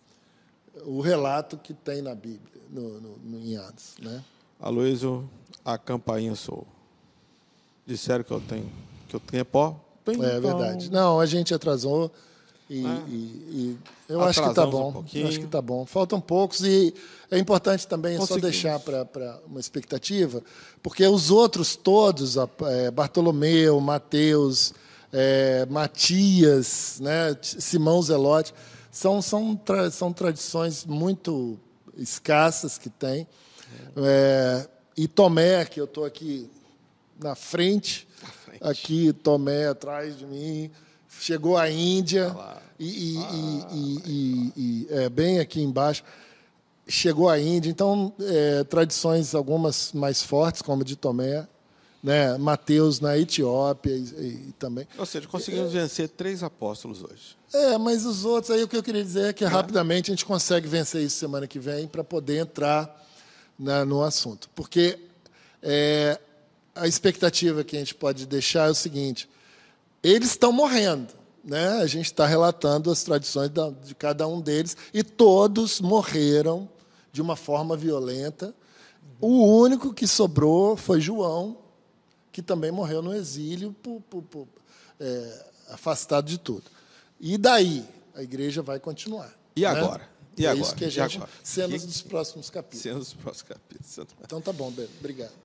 O relato que tem na Bíblia, no, no, no, em Atos. Né? Aloysio, a campainha soou. Disseram que eu tenho, que eu tenho pó. É verdade. Não, a gente atrasou e, É. e, e eu acho que está Atrasamos bom. um pouquinho. Eu acho que está bom. Faltam poucos e é importante também só Conseguimos. deixar para uma expectativa, porque os outros todos, é, Bartolomeu, Mateus, é, Matias, né, Simão Zelote, são, são, tra são tradições muito escassas que tem. É, e Tomé, que eu estou aqui na frente, aqui Tomé atrás de mim, chegou à Índia, Ah e, e, ah, e, e, e é, bem aqui embaixo, chegou à Índia. Então, é, tradições algumas mais fortes, como a de Tomé, né? Mateus na Etiópia e, e também. Ou seja, conseguimos é, vencer três apóstolos hoje. É, mas os outros, aí o que eu queria dizer é que é. rapidamente a gente consegue vencer isso semana que vem para poder entrar na, no assunto. Porque é, a expectativa que a gente pode deixar é o seguinte: eles estão morrendo, né? A gente está relatando as tradições da, de cada um deles, e todos morreram de uma forma violenta. O único que sobrou foi João, que também morreu no exílio, por, por, por, é, afastado de tudo. E daí? A igreja vai continuar. E né? agora? E é agora? isso que a E gente... agora? Cenas que... dos próximos capítulos. Cenas dos próximos capítulos. Então tá bom, Ben. Obrigado.